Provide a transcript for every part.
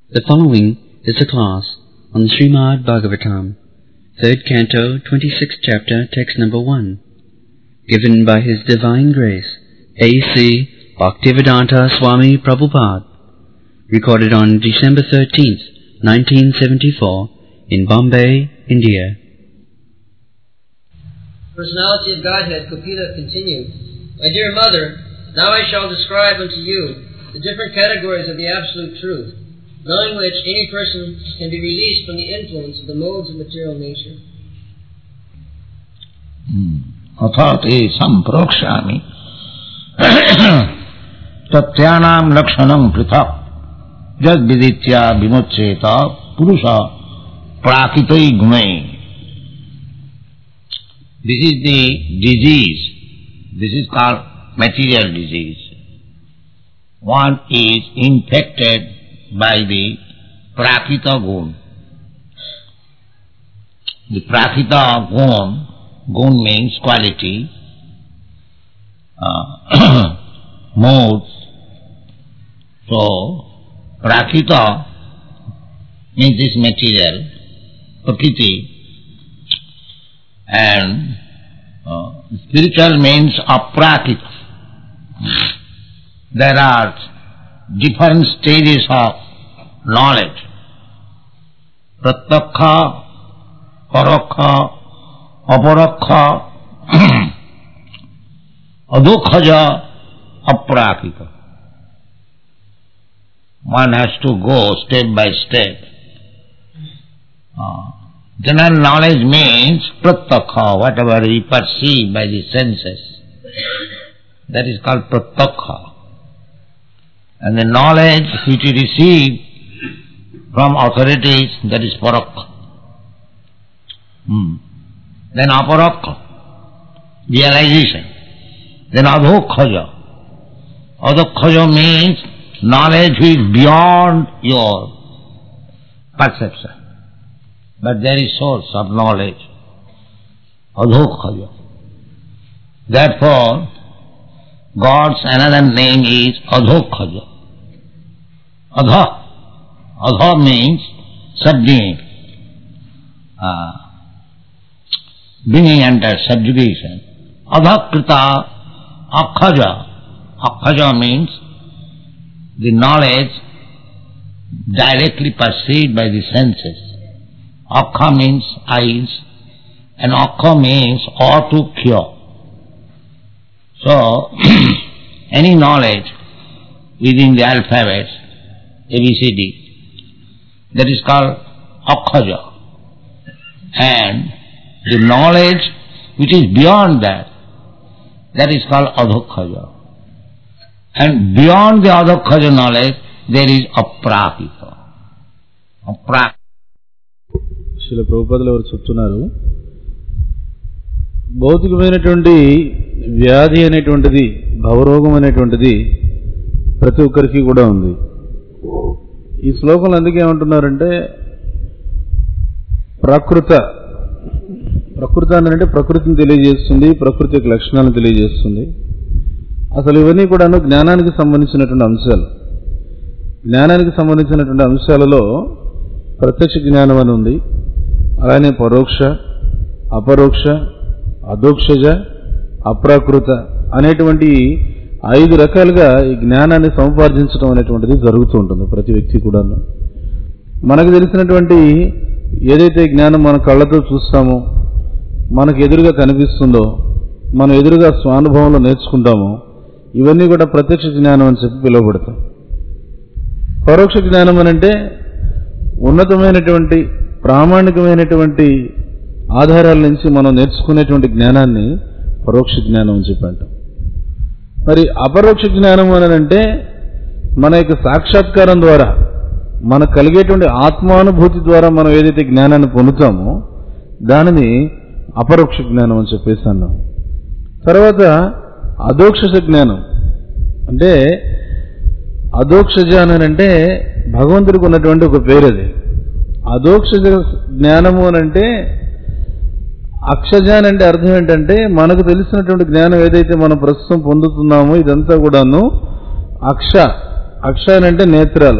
The following is a class on the Srimad Bhagavatam, 3rd Canto, 26th Chapter, Text number 1, given by His Divine Grace, A.C. Bhaktivedanta Swami Prabhupada, recorded on December 13th, 1974, in Bombay, India. Personality of Godhead, Kapila continued, My dear mother, now I shall describe unto you the different categories of the Absolute Truth, knowing which any person can be released from the influence of the modes of material nature. अथाते संप्रोक्ष्यामि तथ्यानां लक्षणं पृथक् यद् विदित्या विमुच्येत पुरुष प्राकृतै गुणै. This is the disease. This is called material disease. One is infected by the prakrita gun. The prakrita gun means quality, modes. So prakrita means this material, prakriti, and spiritual means aprakrita. There are different stages of knowledge. Pratyakha, parokha, aparokha, adukhaja, aprakrita. One has to go step by step. General knowledge means pratyakha, whatever we perceive by the senses. That is called pratyakha. And the knowledge which you receive from authorities, that is parokha. Then aparokha, realization. Then adhokhaja. Adhokhaja means knowledge which is beyond your perception. But there is source of knowledge. Adhokhaja. Therefore, God's another name is Adhokhaja. Adha. Adha means subduing, bringing under subjugation. Adhakrita, akhaja. Akhaja means the knowledge directly perceived by the senses. Akha means eyes, and akha means or to cure. So, any knowledge within the alphabets, ABCD, that is called akhaja. And the knowledge which is beyond that, that is called adhokhaja. And beyond the adhokhaja knowledge, there is aprakrita. Aprakrita. Srila ప్రభుపాదులు వారు చెప్తున్నారు, భౌతికమైనటువంటి వ్యాధి అనేటువంటిది, భవరోగం అనేటువంటిది ప్రతి ఒక్కరికి కూడా ఉంది. ఈ శ్లోకంలో అందుకే ఏమంటున్నారంటే ప్రకృతి అంటే ప్రకృతిని తెలియజేస్తుంది, ప్రకృతి యొక్క లక్షణాలను తెలియజేస్తుంది. అసలు ఇవన్నీ కూడాను జ్ఞానానికి సంబంధించినటువంటి అంశాలు. జ్ఞానానికి సంబంధించినటువంటి అంశాలలో ప్రత్యక్ష జ్ఞానం అని ఉంది, అలానే పరోక్ష, అపరోక్ష, అదోక్షజ, అప్రాకృత అనేటువంటి 5 రకాలుగా ఈ జ్ఞానాన్ని సముపార్జించడం అనేటువంటిది జరుగుతూ ఉంటుంది ప్రతి వ్యక్తి కూడా. మనకు తెలిసినటువంటి ఏదైతే జ్ఞానం మన కళ్ళతో చూస్తామో, మనకు ఎదురుగా కనిపిస్తుందో, మనం ఎదురుగా స్వానుభవంలో నేర్చుకుంటామో, ఇవన్నీ కూడా ప్రత్యక్ష జ్ఞానం అని చెప్పి పిలువబడతాం. పరోక్ష జ్ఞానం అనంటే ఉన్నతమైనటువంటి ప్రామాణికమైనటువంటి ఆధారాల నుంచి మనం నేర్చుకునేటువంటి జ్ఞానాన్ని పరోక్ష జ్ఞానం అని చెప్పి అంటాం. మరి అపరోక్ష జ్ఞానం అనంటే మన యొక్క సాక్షాత్కారం ద్వారా, మనకు కలిగేటువంటి ఆత్మానుభూతి ద్వారా మనం ఏదైతే జ్ఞానాన్ని పొందుతామో దానిని అపరోక్ష జ్ఞానం అని చెప్పేసి అన్నాం. తర్వాత అదోక్షజ జ్ఞానం అంటే, అదోక్షజ అనంటే భగవంతుడికి ఉన్నటువంటి ఒక పేరు అది. అదోక్షజ జ్ఞానము అనంటే, అక్షజ అంటే అర్థం ఏంటంటే మనకు తెలిసినటువంటి జ్ఞానం ఏదైతే మనం ప్రస్తుతం పొందుతున్నామో ఇదంతా కూడాను అక్ష అంటే నేత్రాలు,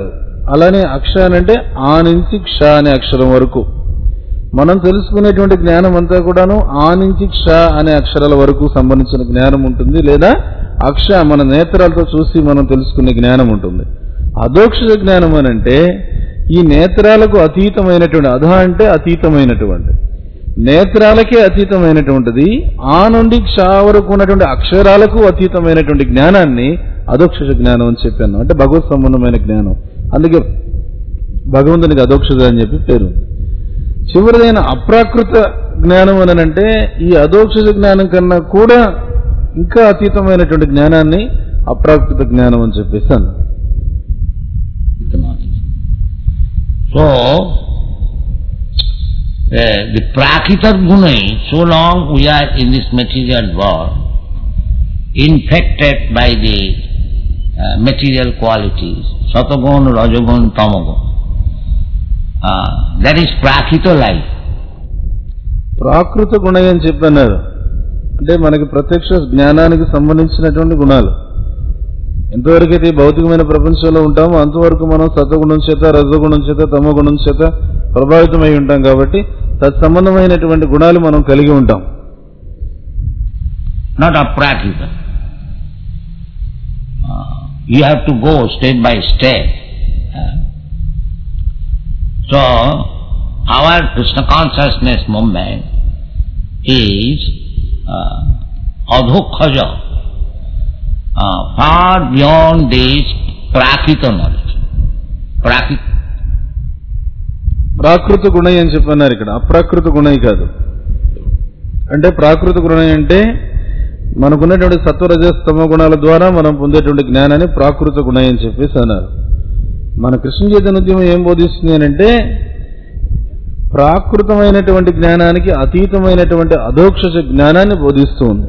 అలానే అక్ష అంటే ఆ నుంచి క్ష అనే అక్షరం వరకు మనం తెలుసుకునేటువంటి జ్ఞానం అంతా కూడాను ఆ నుంచి క్ష అనే అక్షరాల వరకు సంబంధించిన జ్ఞానం ఉంటుంది, లేదా అక్ష మన నేత్రాలతో చూసి మనం తెలుసుకునే జ్ఞానం ఉంటుంది. అధోక్షజ జ్ఞానం అని అంటే ఈ నేత్రాలకు అతీతమైనటువంటి, అధ అంటే అతీతమైనటువంటి, నేత్రాలకే అతీతమైనటువంటిది, ఆ నుండి క్ష వరకు ఉన్నటువంటి అక్షరాలకు అతీతమైనటువంటి జ్ఞానాన్ని అధోక్షజ జ్ఞానం అని చెప్పాను. అంటే భగవత్ సంబంధమైన జ్ఞానం. అందుకే భగవంతునికి అధోక్షజ అని చెప్పి పేరు. చివరిదైన అప్రాకృత జ్ఞానం అని అంటే ఈ అధోక్షజ జ్ఞానం కన్నా కూడా ఇంకా అతీతమైనటువంటి జ్ఞానాన్ని అప్రాకృత జ్ఞానం అని చెప్పేసి అన్నారు. So, the Prakrita Guna, so long we are in this material world, infected by the material qualities, Satagun, Rajagun, Tamagun. That is Prakrita life. ప్రాకృత గుణ అని చెప్పన్నారు అంటే మనకి ప్రత్యక్ష జ్ఞానానికి సంబంధించినటువంటి గుణాలు. ఎంతవరకు అయితే భౌతికమైన ప్రపంచంలో ఉంటామో అంతవరకు మనం సత్వగుణం చేత, రజగుణం చేత, తమోగుణం చేత ప్రభావితమై ఉంటాం. కాబట్టి తత్సంబంధమైనటువంటి గుణాలు మనం కలిగి ఉంటాం. Not aprakrita. You have to go step by step. So, our Krishna consciousness movement is adhokhaja, far beyond this prakrita knowledge. ప్రాకృత గుణై అని చెప్పన్నారు ఇక్కడ, అప్రాకృత గుణై కాదు. అంటే ప్రాకృత గుణై అంటే మనకున్నటువంటి సత్వరజస్తమ గుణాల ద్వారా మనం పొందేటువంటి జ్ఞానాన్ని ప్రాకృత గుణై అని చెప్పేసి అన్నారు. మన కృష్ణ చైతన్య ఉద్యమం ఏం బోధిస్తుంది అని అంటే ప్రాకృతమైనటువంటి జ్ఞానానికి అతీతమైనటువంటి అధోక్షజ జ్ఞానాన్ని బోధిస్తూ ఉంది.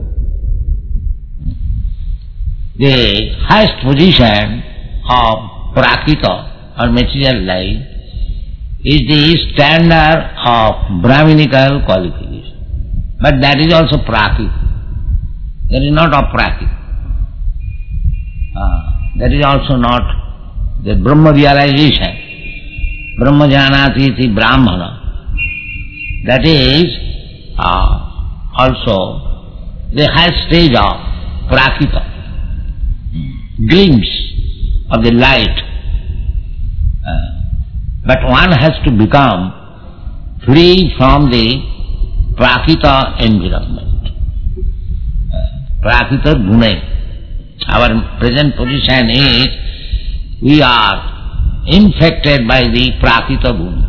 The highest position of prakrita or material life is the standard of Brahminical qualification. But that is also prakrita. That is not aprakrita. That is also not the Brahma realization. Brahma janati iti Brahmana. That is also the highest stage of prakrita. Glimpse of the light. But one has to become free from the prakrita environment. Prakrita gunai. Our present position is we are infected by the prakrita guna.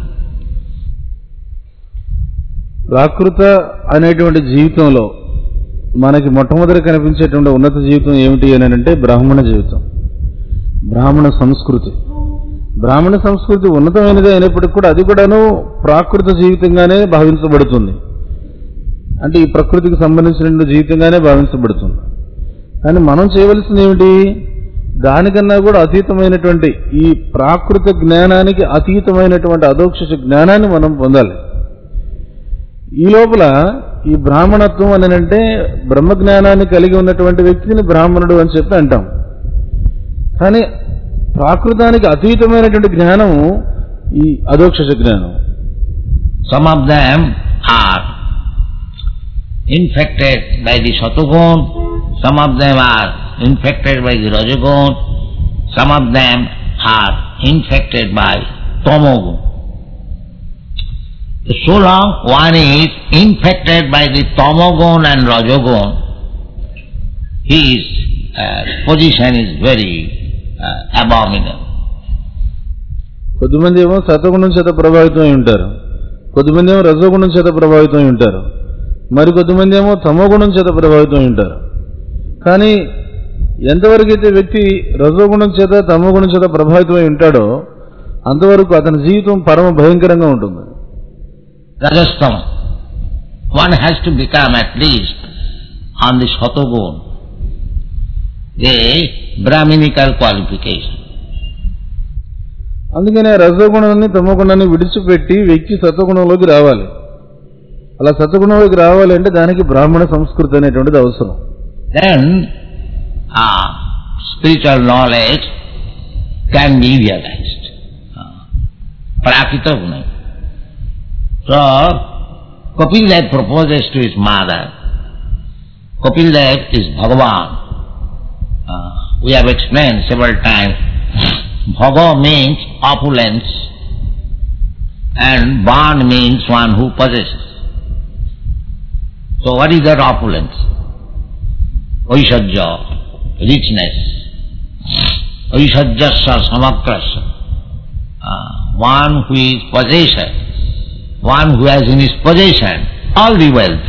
ప్రాకృత అనేటువంటి జీవితంలో మనకి మొట్టమొదటి కనిపించేటువంటి ఉన్నత జీవితం ఏమిటి అని అంటే బ్రాహ్మణ జీవితం, బ్రాహ్మణ సంస్కృతి. బ్రాహ్మణ సంస్కృతి ఉన్నతమైనది అయినప్పటికీ కూడా అది కూడాను ప్రాకృత జీవితంగానే భావించబడుతుంది. అంటే ఈ ప్రకృతికి సంబంధించిన జీవితంగానే భావించబడుతుంది. కానీ మనం చేయవలసింది ఏమిటి? దానికన్నా కూడా అతీతమైనటువంటి ఈ ప్రాకృత జ్ఞానానికి అతీతమైనటువంటి అధోక్షజ జ్ఞానాన్ని మనం పొందాలి. ఈ లోపల ఈ బ్రాహ్మణత్వం అని అంటే బ్రహ్మజ్ఞానాన్ని కలిగి ఉన్నటువంటి వ్యక్తిని బ్రాహ్మణుడు అని చెప్పి అంటాం. కానీ ప్రాకృతానికి అతీతమైనటువంటి జ్ఞానం ఈ అధోక్షజ జ్ఞానం. Some of them are infected by the Satagun, some of them are infected by the Rajagun, some of them are infected by Tamogun. So long one is infected by the Tamogun and Rajagun, his position is very abominable. కొద్దిమంది ఏమో సత్వగుణం చేత ప్రభావితం అయి ఉంటారు, కొద్దిమంది ఏమో రజోగుణం చేత ప్రభావితం అయి ఉంటారు, మరి కొద్దిమంది ఏమో తమోగుణం చేత ప్రభావితం అయి ఉంటారు. కానీ ఎంతవరకు అయితే వ్యక్తి రజోగుణం చేత తమోగుణం చేత ప్రభావితం అయి ఉంటాడో అంతవరకు అతని జీవితం పరమ భయంకరంగా ఉంటుంది. Rajastama. One has to become at least on the Satagun, the Brahminical qualification. అందుకనే రజోగుణాన్ని తమోగుణాన్ని విడిచిపెట్టి వ్యక్తి సత్వగుణంలోకి రావాలి. అలా సత్వగుణంలోకి రావాలి అంటే దానికి బ్రాహ్మణ సంస్కృతి అనేటువంటిది అవసరం. Then spiritual knowledge can be realized. Prakita Gunai. So, Kapildev proposes to his mother. Kapildev is Bhagavan. We have explained several times. Bhaga means opulence and Ban means one who possesses. So what is that opulence? Aishajya, richness. Aishajyasya samakrasya. One who is possessor, one who has in his possession all the wealth.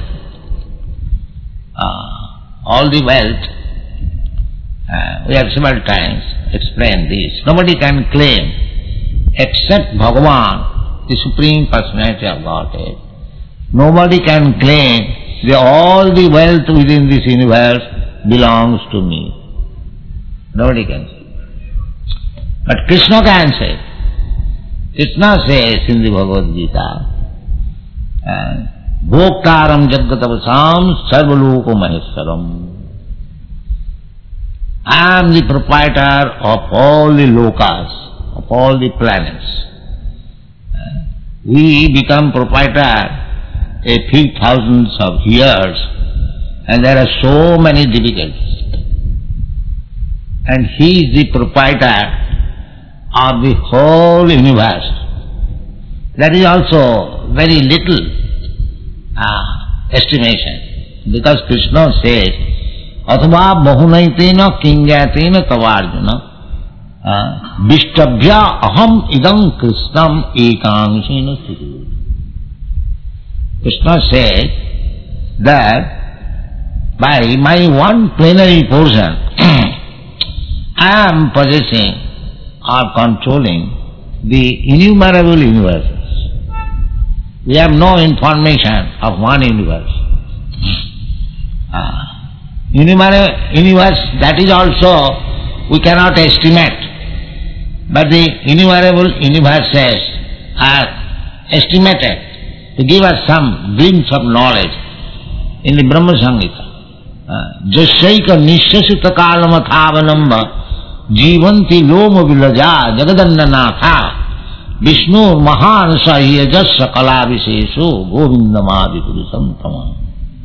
All the wealth, we have several times explained this. Nobody can claim except Bhagavan, the Supreme Personality of Godhead. Nobody can claim that all the wealth within this universe belongs to me. Nobody can say. But Krishna can say. Krishna says in the Bhagavad Gita, Bhoktaram Jagatavasam Sarvaloko Maheswaram. I am the proprietor of all the lokas, of all the planets. We become proprietor a few thousands of years, and there are so many difficulties. And he is the proprietor of the whole universe. That is also very little estimation, because Krishna says, Athva bahunaitena kingyatena tavarjuna Vishtabhya aham idam krishnam ekangsena sthiti. Krishna says that by my one plenary portion I am possessing or controlling the innumerable universes. We have no information of one universe. Universe, that is also we cannot estimate. But the innumerable universes are estimated to give us some glimpse of knowledge in the Brahma Samhita. Jasyaika nishasita kalamathavanamba jivanti loma vilaja jagadannanatha Vishnu mahan sahiyajasya kalavisesho govindamadi purusham tama.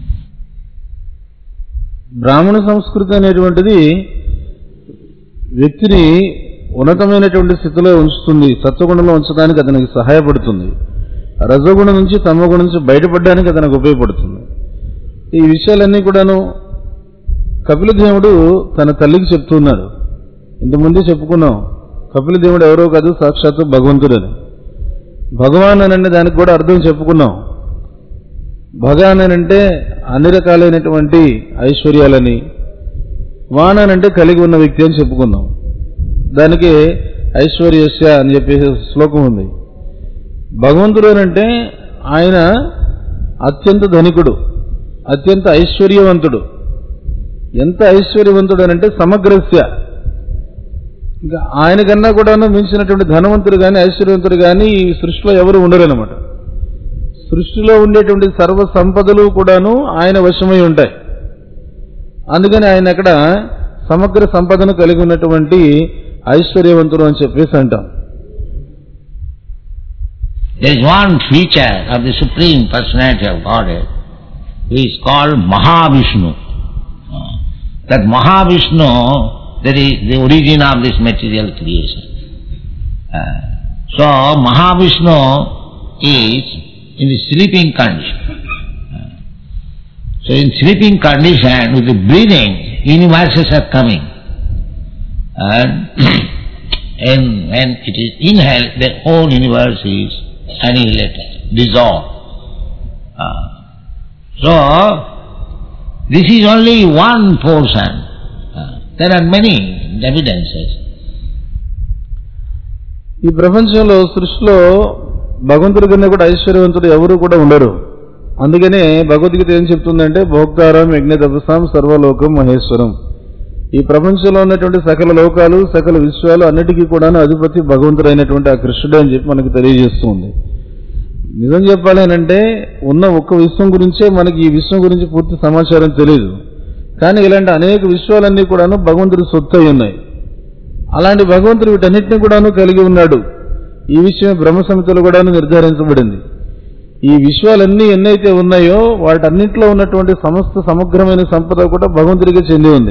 బ్రాహ్మణ సంస్కృతి అనేటువంటిది వ్యక్తిని ఉన్నతమైనటువంటి స్థితిలో ఉంచుతుంది, సత్వగుణంలో ఉంచడానికి అతనికి సహాయపడుతుంది, రజోగుణం నుంచి తమోగుణం నుంచి బయటపడడానికి అతనికి ఉపయోగపడుతుంది. ఈ విషయాలన్నీ కూడాను కపిలదేవుడు తన తల్లికి చెప్తున్నాడు. ఇంతకుముందే చెప్పుకున్నాం, కపిలదేవుడు ఎవరో కాదు, సాక్షాత్తు భగవంతుడని. భగవాన్ అనే దానికి కూడా అర్థం చెప్పుకున్నాం. భగవాన్ అంటే అన్ని రకాలైనటువంటి ఐశ్వర్యాలని, వాన్ అంటే కలిగి ఉన్న వ్యక్తి అని చెప్పుకున్నాం. దానికి ఐశ్వర్యస్య అని చెప్పేసి శ్లోకం ఉంది. భగవంతుడు అంటే ఆయన అత్యంత ధనికుడు, అత్యంత ఐశ్వర్యవంతుడు. ఎంత ఐశ్వర్యవంతుడు అంటే సమగ్రస్య, ఇంకా ఆయన కన్నా కూడా మించినటువంటి ధనవంతుడు కానీ ఐశ్వర్యవంతుడు కానీ ఈ సృష్టిలో ఎవరు ఉండరనమాట. సృష్టిలో ఉండేటువంటి సర్వ సంపదలు కూడాను ఆయన వశమై ఉంటాయి. అందుకని ఆయన అక్కడ సమగ్ర సంపదను కలిగి ఉన్నటువంటి ఐశ్వర్యవంతుడు అని చెప్పేసి అంటాం. There is one feature of the Supreme Personality of Godhead who is called Mahavishnu. That Mahavishnu, that is the origin of this material creation. So Mahavishnu is in the sleeping condition. So in sleeping condition, with the breathing, universes are coming. And when it is inhaled, the whole universe is annihilated, dissolved. So this is only one portion. There are many evidences. ఈ ప్రపంచంలో సృష్టిలో భగవంతుడి కన్నా కూడా ఐశ్వర్యవంతుడు ఎవరు కూడా ఉండరు. అందుకనే భగవద్గీత ఏం చెప్తుందంటే భోక్తారం యజ్ఞ తపసాం సర్వలోకం మహేశ్వరం. ఈ ప్రపంచంలో ఉన్నటువంటి సకల లోకాలు సకల విశ్వాలు అన్నిటికీ కూడా అధిపతి భగవంతుడైనటువంటి ఆ కృష్ణుడు అని చెప్పి మనకు తెలియజేస్తుంది. నిజం చెప్పాలేనంటే ఉన్న ఒక్క విశ్వం గురించే మనకి ఈ విశ్వం గురించి పూర్తి సమాచారం తెలియదు. కానీ ఇలాంటి అనేక విశ్వాలన్నీ కూడాను భగవంతుడి సొత్తు అయి ఉన్నాయి. అలాంటి భగవంతుడు వీటన్నిటిని కూడాను కలిగి ఉన్నాడు. ఈ విషయం బ్రహ్మ సంహితలో కూడా నిర్ధారించబడింది. ఈ విశ్వాలన్నీ ఎన్నైతే ఉన్నాయో వాటన్నింటిలో ఉన్నటువంటి సమగ్రమైన సంపద కూడా భగవంతుడికి చెంది ఉంది.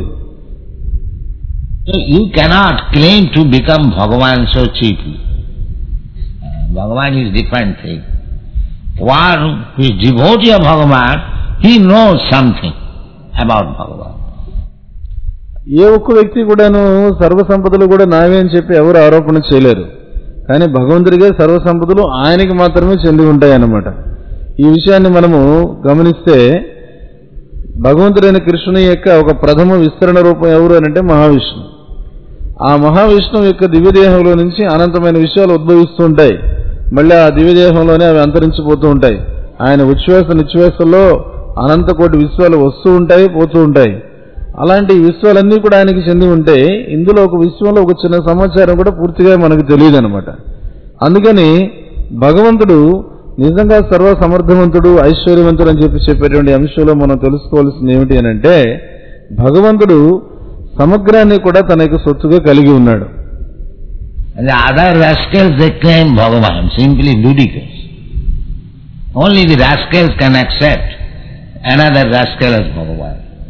You cannot claim to become Bhagavan so cheaply. Bhagavan is different thing. One who is devotee of Bhagavan, he knows something about Bhagavan. ఏ ఒక్క వ్యక్తి కూడాను సర్వసంపదలు కూడా నావే అని చెప్పి ఎవరు ఆరోపణ చేయలేరు. కానీ భగవంతుడిగా సర్వసంపదలు ఆయనకి మాత్రమే చెంది ఉంటాయన్నమాట. ఈ విషయాన్ని మనము గమనిస్తే భగవంతుడైన కృష్ణుని యొక్క ఒక ప్రథమ విస్తరణ రూపం ఎవరు అని అంటే మహావిష్ణు. ఆ మహావిష్ణువు యొక్క దివ్యదేహంలో నుంచి అనంతమైన విషయాలు ఉద్భవిస్తూ ఉంటాయి. మళ్ళీ ఆ దివ్యదేహంలోనే అవి అంతరించిపోతూ ఉంటాయి. ఆయన ఉచ్ఛ్వాస నిశ్వాసల్లో అనంత కోటి విశ్వాలు వస్తూ ఉంటాయి, పోతూ ఉంటాయి. అలాంటి విశ్వాలన్నీ కూడా ఆయనకి చెంది ఉంటే ఇందులో ఒక విశ్వంలో ఒక చిన్న సమాచారం కూడా పూర్తిగా మనకు తెలియదు అనమాట. అందుకని భగవంతుడు నిజంగా సర్వ సమర్థవంతుడు, ఐశ్వర్యవంతుడు అని చెప్పేటువంటి అంశంలో మనం తెలుసుకోవాల్సింది ఏమిటి అని అంటే భగవంతుడు సమగ్రాన్ని కూడా తన యొక్క సొత్తుగా కలిగి ఉన్నాడు. And the other rascals, they claim Bhagavan, simply ludicrous. Only the rascals can accept another rascal as Bhagavan.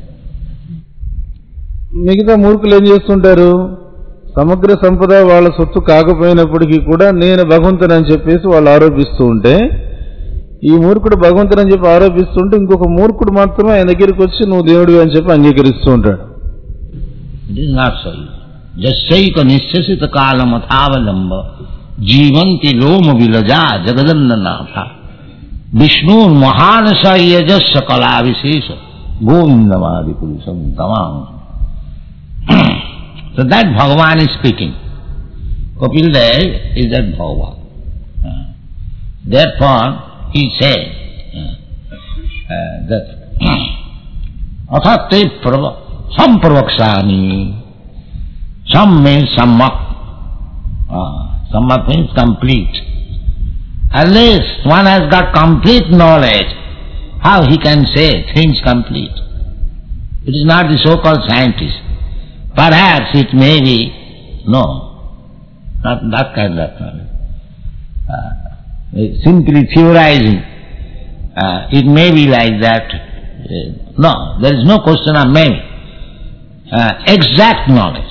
మిగతా మూర్ఖులు ఏం చేస్తుంటారు, సమగ్ర సంపద వాళ్ళ సొత్తు కాకపోయినప్పటికీ కూడా నేను భగవంతుని అని చెప్పేసి వాళ్ళు ఆరోపిస్తూ ఉంటే, ఈ మూర్ఖుడు భగవంతుని అని చెప్పి ఆరోపిస్తుంటే ఇంకొక మూర్ఖుడు మాత్రమే ఆయన దగ్గరికి వచ్చి నువ్వు దేవుడివి అని చెప్పి అంగీకరిస్తూ ఉంటాడు. It is not so. Jasaika nisyasita kalam athavalamba jivanti loma vilaja jagadannanatha Vishnur mahanasa yajasya kala visesha govindamadi purusham tamam. So that Bhagavan is speaking. Kapil Dev is that Bhagavan. Therefore he said that athatte sampravakshani. Sam means sammak. Sammak means complete. Unless one has got complete knowledge, how he can say things complete? It is not the so-called scientist. Perhaps it may be, no, not that kind of knowledge. Simply theorizing. It may be like that. No, there is no question of maybe. Exact knowledge.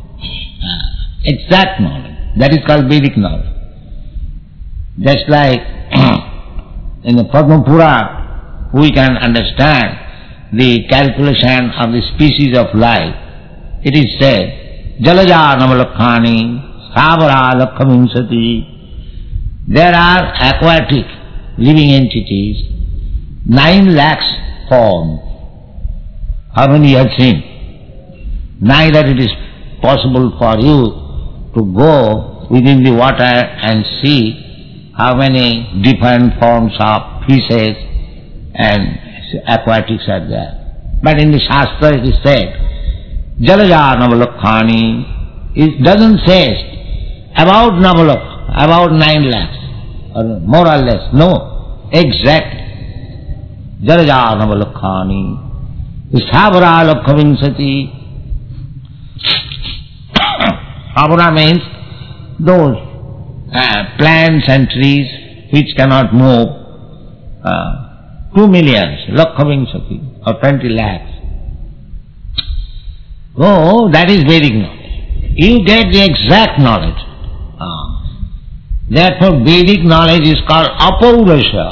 Exact knowledge. That is called Vedic knowledge. Just like in the Padma Purana, we can understand the calculation of the species of life. It is said, Jalaja Navalakhani, Savara Lakhavinsati. There are aquatic living entities, 9 lakhs forms. How many you have seen? Neither it is possible for you to go within the water and see how many different forms of fishes and aquatics are there. But in the Shastra it is said, Jalaja Navalakhani. It doesn't say about Navalakh, about 9 lakhs, or more or less. No, exactly. Jalaja Navalakhani. Savara Lakhavinsati. Savara means those plants and trees which cannot move. 2 million, Lakhavinsati, or 20 lakhs. Oh, that is Vedic knowledge. You get the exact knowledge. Therefore Vedic knowledge is called Apaurasha.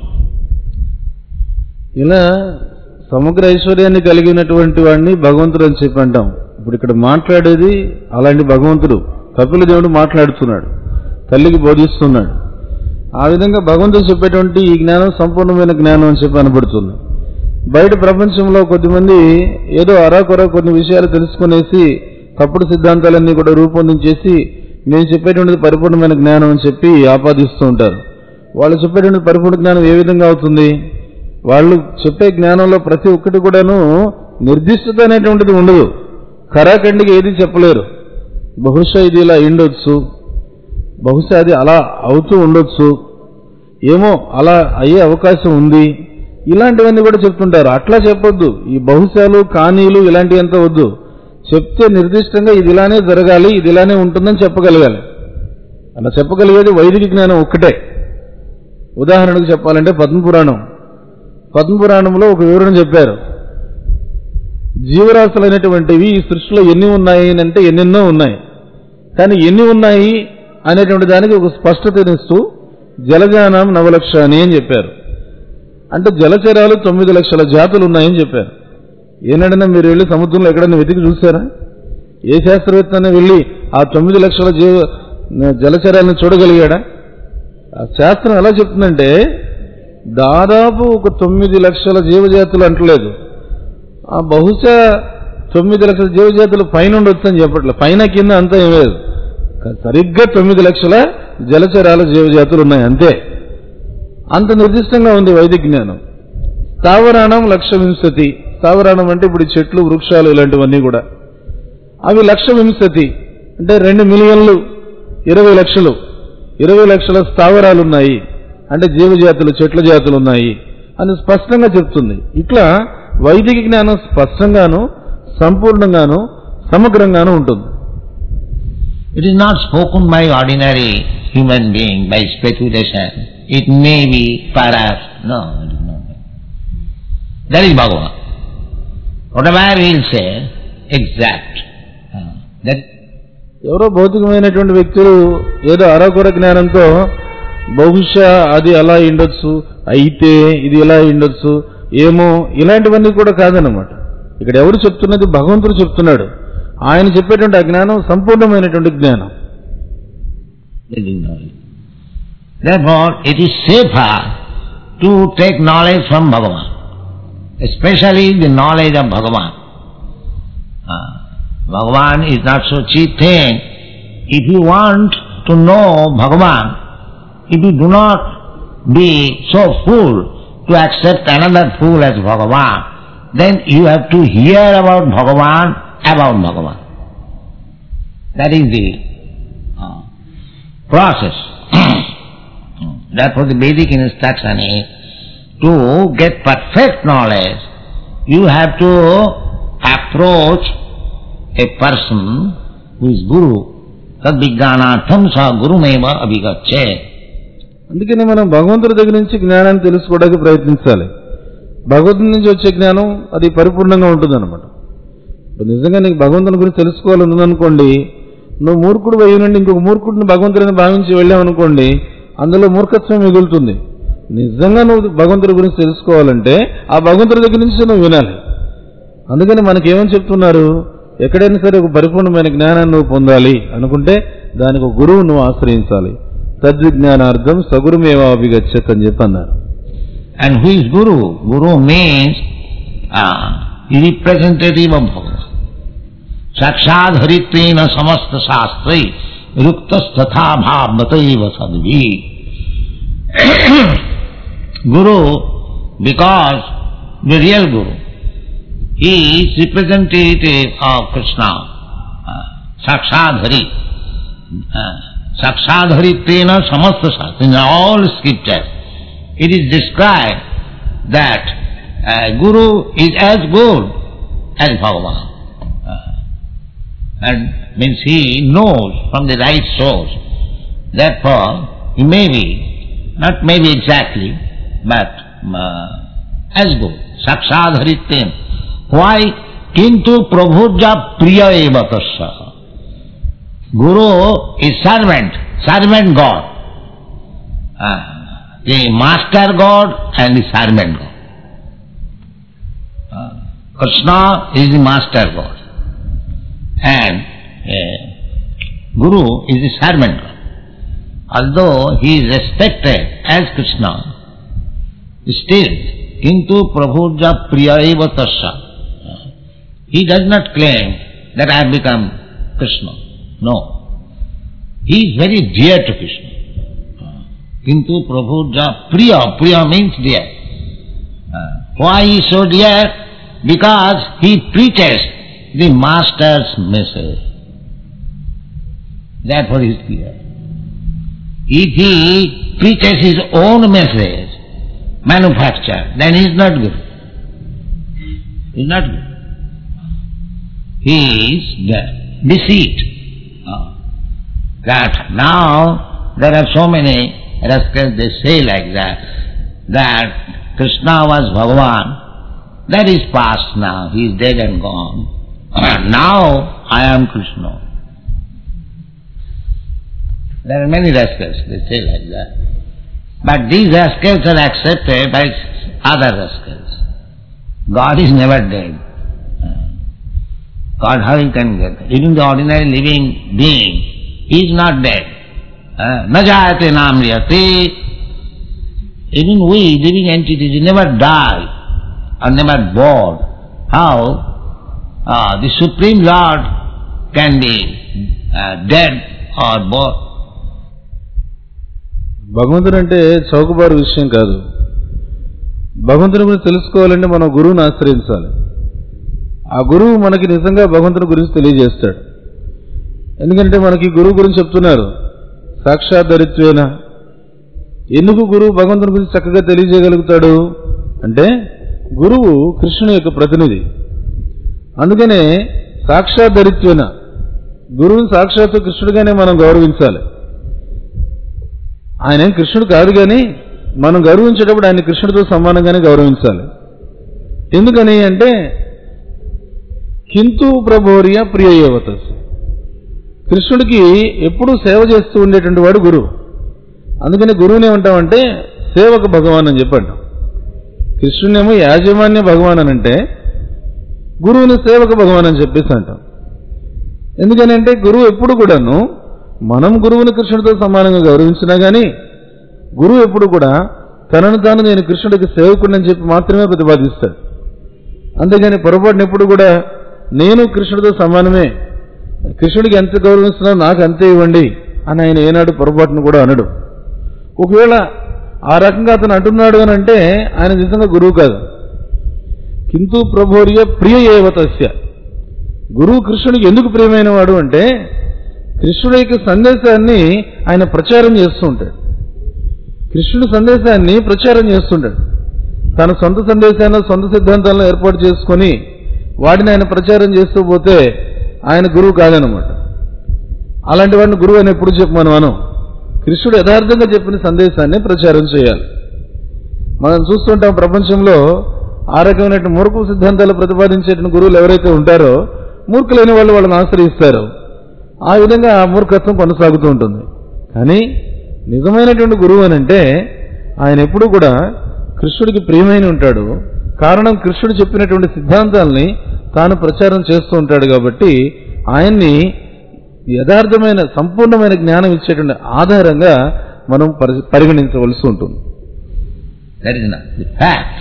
ఇలా సమగ్ర ఐశ్వర్యాన్ని కలిగినటువంటి వాడిని భగవంతుడు అని చెప్పి అంటాం. ఇప్పుడు ఇక్కడ మాట్లాడేది అలాంటి భగవంతుడు. కపిల దేవుడు మాట్లాడుతున్నాడు, తల్లికి బోధిస్తున్నాడు. ఆ విధంగా భగవంతుడు చెప్పేటువంటి ఈ జ్ఞానం సంపూర్ణమైన జ్ఞానం అని చెప్పి అనబడుతుంది. బయట ప్రపంచంలో కొద్దిమంది ఏదో అరాకొర కొన్ని విషయాలు తెలుసుకునేసి తప్పుడు సిద్ధాంతాలన్నీ కూడా రూపొందించేసి నేను చెప్పేటువంటిది పరిపూర్ణమైన జ్ఞానం అని చెప్పి ఆపాదిస్తూ ఉంటారు. వాళ్ళు చెప్పేటువంటి పరిపూర్ణ జ్ఞానం ఏ విధంగా అవుతుంది? వాళ్ళు చెప్పే జ్ఞానంలో ప్రతి ఒక్కటి కూడాను నిర్దిష్టత అనేటువంటిది ఉండదు. ఖరాఖండిగా ఏది చెప్పలేరు. బహుశా ఇది ఇలా ఉండొచ్చు, బహుశా అది అలా అవుతూ ఉండొచ్చు, ఏమో అలా అయ్యే అవకాశం ఉంది, ఇలాంటివన్నీ కూడా చెప్తుంటారు. అట్లా చెప్పొద్దు. ఈ బహుశాలు కానీలు ఇలాంటివంతా వద్దు. చెప్తే నిర్దిష్టంగా ఇది ఇలానే జరగాలి, ఇది ఇలానే ఉంటుందని చెప్పగలగాలి. అలా చెప్పగలిగేది వైదిక జ్ఞానం ఒక్కటే. ఉదాహరణకు చెప్పాలంటే పద్మపురాణంలో ఒక వివరణ చెప్పారు. జీవరాశులైనటువంటివి ఈ సృష్టిలో ఎన్ని ఉన్నాయి అంటే ఎన్నెన్నో ఉన్నాయి. కానీ ఎన్ని ఉన్నాయి అనేటువంటి దానికి ఒక స్పష్టతనిస్తూ జలజానం 9 లక్షాని అని చెప్పారు. అంటే జలచరాలు 9 లక్షల జాతులు ఉన్నాయని చెప్పారు. ఏనాడైనా మీరు వెళ్ళి సముద్రంలో ఎక్కడైనా వెతికి చూసారా? ఏ శాస్త్రవేత్త వెళ్ళి ఆ 9 లక్షల జలచరాలను చూడగలిగాడా? ఆ శాస్త్రం ఎలా చెప్తుందంటే దాదాపు ఒక 9 లక్షల జీవజాతులు అంటలేదు, ఆ బహుశా 9 లక్షల జీవజాతులు పైన ఉండొచ్చు అని చెప్పట్లేదు, పైన కింద అంతా ఏం లేదు, సరిగ్గా 9 లక్షల జలచరాల జీవజాతులు ఉన్నాయి అంతే. అంత నిర్దిష్టంగా ఉంది వైదిక జ్ఞానం. స్థావరాణం 1,20,000. స్థావరాణం అంటే ఇప్పుడు చెట్లు వృక్షాలు ఇలాంటివన్నీ కూడా అవి 1,20,000 అంటే 2 మిలియన్లు 20 లక్షలు 20 లక్షల స్థావరాలు ఉన్నాయి అంటే జీవజాతులు చెట్ల జాతులు ఉన్నాయి అని స్పష్టంగా చెప్తుంది. ఇట్లా వైదిక జ్ఞానం స్పష్టంగాను సంపూర్ణంగాను సమగ్రంగాను ఉంటుంది. It is not spoken by ordinary human being by speculation. It may be perhaps. No, it is not. That is Bhagavan. Whatever he will say, exact. That ఎవరో భౌతికమైనటువంటి వ్యక్తులు ఏదో అరకొర జ్ఞానంతో బహుశా అది అలా ఉండొచ్చు, అయితే ఇది ఇలా ఉండొచ్చు, ఏమో ఇలాంటివన్నీ కూడా కాదన్నమాట. ఇక్కడ ఎవరు చెప్తున్నది? భగవంతుడు చెప్తున్నాడు. ఆయన చెప్పేటువంటి ఆ జ్ఞానం సంపూర్ణమైనటువంటి జ్ఞానం. Therefore, it is safer to take knowledge from Bhagavan, especially the knowledge of Bhagavan. Bhagavan is not so cheap thing. If you want to know Bhagavan, if you do not be so fool to accept another fool as Bhagavan, then you have to hear about Bhagavan. That is the process. Therefore the Vedic instruction is to get perfect knowledge, you have to approach a person who is Guru. Tad vijnanartham sa gurumeva abhigacche. అందుకని మనం భగవంతుడి దగ్గర నుంచి జ్ఞానాన్ని తెలుసుకోవడానికి ప్రయత్నించాలి. భగవంతుడి నుంచి వచ్చే జ్ఞానం అది పరిపూర్ణంగా ఉంటుందన్నమాట. నిజంగా నీకు భగవంతుని గురించి తెలుసుకోవాలని ఉందనుకోండి, నువ్వు మూర్ఖుడు అయ్యి నుండి ఇంకొక మూర్ఖుడిని భగవంతుడిని భావించి వెళ్ళావనుకోండి, అందులో మూర్ఖత్వం మిగులుతుంది. నిజంగా నువ్వు భగవంతుడి గురించి తెలుసుకోవాలంటే ఆ భగవంతుడి దగ్గర నుంచి నువ్వు వినాలి. అందుకని మనకేమని చెప్తున్నారు? ఎక్కడైనా సరే ఒక పరిపూర్ణమైన జ్ఞానాన్ని నువ్వు పొందాలి అనుకుంటే దానికి ఒక గురువు నువ్వు ఆశ్రయించాలి. తద్విజ్ఞానార్థం సగురుమేవాభిగచ్చత్ అని చెప్పి అన్నారు. And who is Guru? Guru means representative of Bhagavan. Sakshad haritrena samasta shastrai ruktas tatha bhavataiva sadvi. Guru, because the real Guru, he is representative of Krishna. Sakshad hari. Sakshad haritrena samasta shastrai. In all scriptures, it is described that Guru is as good as Bhagavan. And means he knows from the right source. Therefore, he may be, not maybe exactly, but as good. Sakshad haritem. Why? Kintu prabhuja priya eva tasya. Guru is servant God. The master God and the servant God. Krishna is the master God and Guru is the servant God. Although he is respected as Krishna, still, kintu prabhuja priya eva tasya. He does not claim that I have become Krishna. No. He is very dear to Krishna. Kintu prabhuja priya. Priya means dear. Why he is so dear? Because he preaches the master's message. Therefore he is dear. If he preaches his own message, manufactured, then he is not good. He is not good. He is deceit. that now there are so many rascals, they say like that Krishna was Bhagavan. That is past now, he is dead and gone. Now I am Krishna. There are many rascals, they say like that. But these rascals are accepted by other rascals. God is never dead. God, how he can get dead? Even the ordinary living being, he is not dead. Na jayate na mriyate. Even we, living entities, we never die or never born. How the Supreme Lord can be dead or born? భగవంతుడు అంటే చౌకబారు విషయం కాదు. భగవంతుని గురించి తెలుసుకోవాలంటే మనం గురువుని ఆశ్రయించాలి. ఆ గురువు మనకి నిజంగా భగవంతుని గురించి తెలియజేస్తాడు. ఎందుకంటే మనకి గురువు గురించి చెప్తున్నారు, సాక్షాద్ధరిత్వేన. ఎందుకు గురువు భగవంతుని గురించి చక్కగా తెలియజేయగలుగుతాడు అంటే గురువు కృష్ణుని యొక్క ప్రతినిధి. అందుకనే సాక్షాద్ధరిత్వేన, గురువుని సాక్షాత్తు కృష్ణుడిగానే మనం గౌరవించాలి. ఆయన కృష్ణుడు కాదు కానీ మనం గౌరవించేటప్పుడు ఆయన కృష్ణుడితో సమానంగానే గౌరవించాలి. ఎందుకని అంటే కింతు ప్రభోర్య ప్రియయేవతస్, కృష్ణుడికి ఎప్పుడూ సేవ చేస్తూ ఉండేటువంటి వాడు గురువు. అందుకని గురువుని ఏమంటామంటే సేవక భగవాన్ అని చెప్పంటాం. కృష్ణునేమో యాజమాన్య భగవాన్ అని అంటే గురువుని సేవక భగవాన్ అని చెప్పేసి అంటాం. ఎందుకని అంటే గురువు ఎప్పుడు కూడాను మనం గురువుని కృష్ణుడితో సమానంగా గౌరవించినా కానీ గురువు ఎప్పుడు కూడా తనను తాను నేను కృష్ణుడికి సేవకుడిని అని చెప్పి మాత్రమే ప్రతిపాదిస్తాడు. అంతేగాని పొరపాటున ఎప్పుడు కూడా నేను కృష్ణుడితో సమానమే, కృష్ణుడికి ఎంత గౌరవిస్తున్నావు నాకు అంతే ఇవ్వండి అని ఆయన ఏనాడు పొరపాటును కూడా అనడు. ఒకవేళ ఆ రకంగా అతను అంటున్నాడు అని అంటే ఆయన నిజంగా గురువు కాదు. కింతు ప్రభోర్య ప్రియ ఏవతస్య, గురువు కృష్ణుడికి ఎందుకు ప్రియమైన వాడు అంటే కృష్ణుడి యొక్క సందేశాన్ని ఆయన ప్రచారం చేస్తూ ఉంటాడు. కృష్ణుడి సందేశాన్ని ప్రచారం చేస్తుంటాడు. తన సొంత సందేశాన్ని సొంత సిద్ధాంతాలను ఏర్పాటు చేసుకొని వాటిని ఆయన ప్రచారం చేస్తూ పోతే ఆయన గురువు కాదనమాట. అలాంటి వాడిని గురువు అని ఎప్పుడు చెప్పమను. కృష్ణుడు యథార్థంగా చెప్పిన సందేశాన్ని ప్రచారం చేయాలి. మనం చూస్తుంటాం ప్రపంచంలో ఆ రకమైన మూర్ఖ సిద్ధాంతాలు ప్రతిపాదించేటువంటి గురువులు ఎవరైతే ఉంటారో మూర్ఖులైన వాళ్ళు వాళ్ళని ఆశ్రయిస్తారు. ఆ విధంగా ఆ మూర్ఖత్వం కొనసాగుతూ ఉంటుంది. కానీ నిజమైనటువంటి గురువు అని అంటే ఆయన ఎప్పుడూ కూడా కృష్ణుడికి ప్రియమైన ఉంటాడు. కారణం కృష్ణుడు చెప్పినటువంటి సిద్ధాంతాలని తాను ప్రచారం చేస్తూ ఉంటాడు కాబట్టి ఆయన్ని యథార్థమైన సంపూర్ణమైన జ్ఞానం ఇచ్చేటువంటి ఆధారంగా మనం పరిగణించవలసి ఉంటుంది. That is not the fact.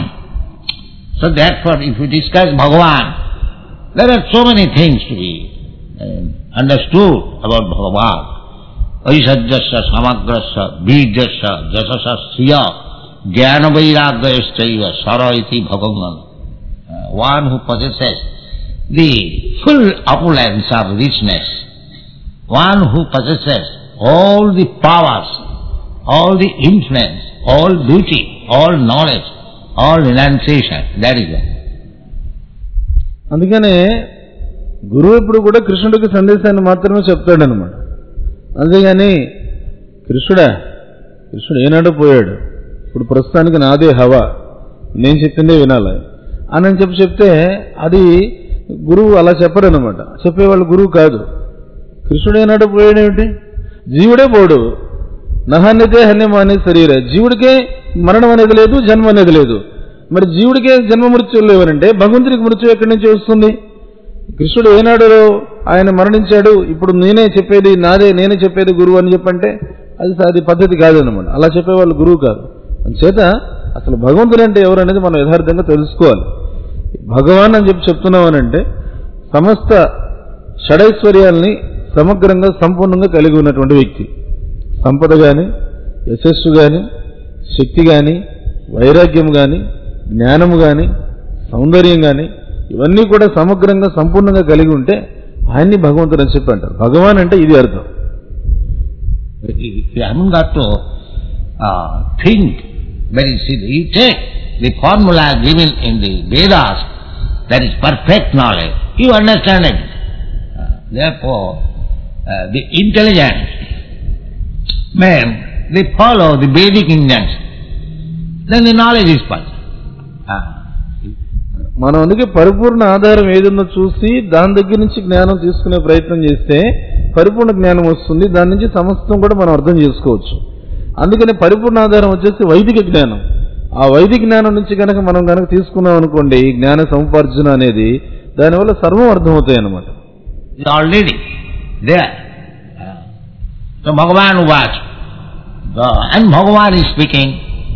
So therefore, if we discuss Bhagavan, there are so many things to be understood about Bhagavan. Aishajyasya, samagrasya, birjasya, jasasya, sriya, jnana vairagyayasya, sara iti bhagavan. One who possesses the full opulence of richness, one who possesses all the powers, all the influence, all beauty, all knowledge, all renunciation, that is it. అందుకనే గురువు ఎప్పుడు కూడా కృష్ణుడికి సందేశాన్ని మాత్రమే చెప్తాడనమాట. అంతేగాని కృష్ణుడు ఏనాడో పోయాడు, ఇప్పుడు ప్రస్తుతానికి నాదే హవా, నేను చెప్పిందే వినాలి అని చెప్తే అది గురువు అలా చెప్పరనమాట. చెప్పేవాళ్ళు గురువు కాదు. కృష్ణుడు ఏనాడో పోయాడేమిటి? జీవుడే పోడు. నహన్యతే హన్యమానే శరీర, జీవుడికే మరణం అనేది లేదు, జన్మ అనేది లేదు. మరి జీవుడికే జన్మ మృత్యులు లేవనంటే భగవంతుడికి మృత్యు ఎక్కడి నుంచి వస్తుంది? కృష్ణుడు ఏనాడు ఆయన మరణించాడు, ఇప్పుడు నేనే చెప్పేది నాదే, నేనే చెప్పేది గురువు అని చెప్పంటే అది పద్ధతి కాదనమాట. అలా చెప్పేవాళ్ళు గురువు కాదు. అందుచేత అసలు భగవంతుడు అంటే ఎవరు అనేది మనం యథార్థంగా తెలుసుకోవాలి. భగవాన్ అని చెప్తున్నామనంటే సమస్త షడైశ్వర్యాల్ని సమగ్రంగా సంపూర్ణంగా కలిగి ఉన్నటువంటి వ్యక్తి. సంపద కానీ, యశస్సు కానీ, శక్తి కానీ, వైరాగ్యం కానీ, జ్ఞానము కానీ, సౌందర్యం కానీ ఇవన్నీ కూడా సమగ్రంగా సంపూర్ణంగా కలిగి ఉంటే ఆయన్ని భగవంతుడు అని చెప్పి అంటారు. భగవాన్ అంటే ఇది అర్థం. You haven't got to think very seriously. You take the formula given in the Vedas, that is perfect knowledge. You understand it. Therefore, the intelligent men, they follow the Vedic injunction. Then the knowledge is possible. మనం అందుకే పరిపూర్ణ ఆధారం ఏదన్నా చూసి దాని దగ్గర నుంచి జ్ఞానం తీసుకునే ప్రయత్నం చేస్తే పరిపూర్ణ జ్ఞానం వస్తుంది. దాని నుంచి సమస్తం కూడా మనం అర్థం చేసుకోవచ్చు. అందుకని పరిపూర్ణ ఆధారం వచ్చేసి వైదిక జ్ఞానం. ఆ వైదిక జ్ఞానం నుంచి మనం తీసుకున్నాం అనుకోండి, జ్ఞాన సముపార్జన అనేది, దానివల్ల సర్వం అర్థమవుతాయి అన్నమాట. Already there. So Bhagwan watch and Bhagwan is speaking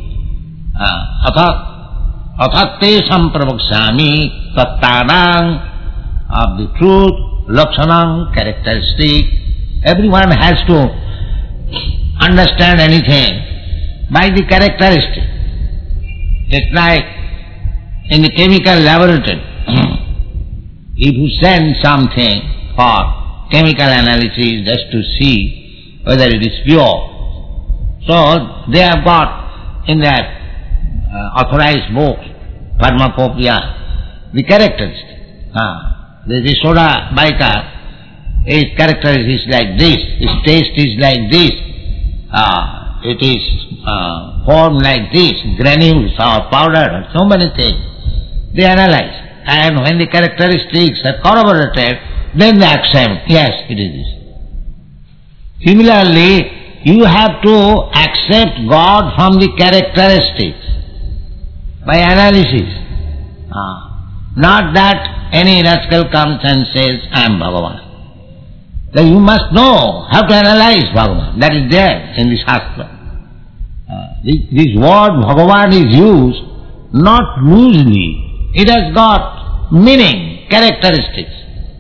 అథాతే సంప్రవక్ష్యామి తత్తానాం ఆఫ్ ది ట్రూత్ లక్షణం characteristic. Everyone has to understand anything by the characteristic. It's like in the chemical laboratory. If you send something for chemical analysis just to see whether it is pure, so they have got in that authorized books, pharmacopoeia, the characteristic. The soda bicarb, its characteristic is like this, its taste is like this, it is formed like this, granules or powder, so many things. They analyze, and when the characteristics are corroborated, then they accept, yes, it is this. Similarly, you have to accept God from the characteristics by analysis. Not that any rascal comes and says, I am Bhagavan. Then you must know how to analyze Bhagavan. That is there in the Shastra. This word Bhagavan is used not loosely. It has got meaning, characteristics.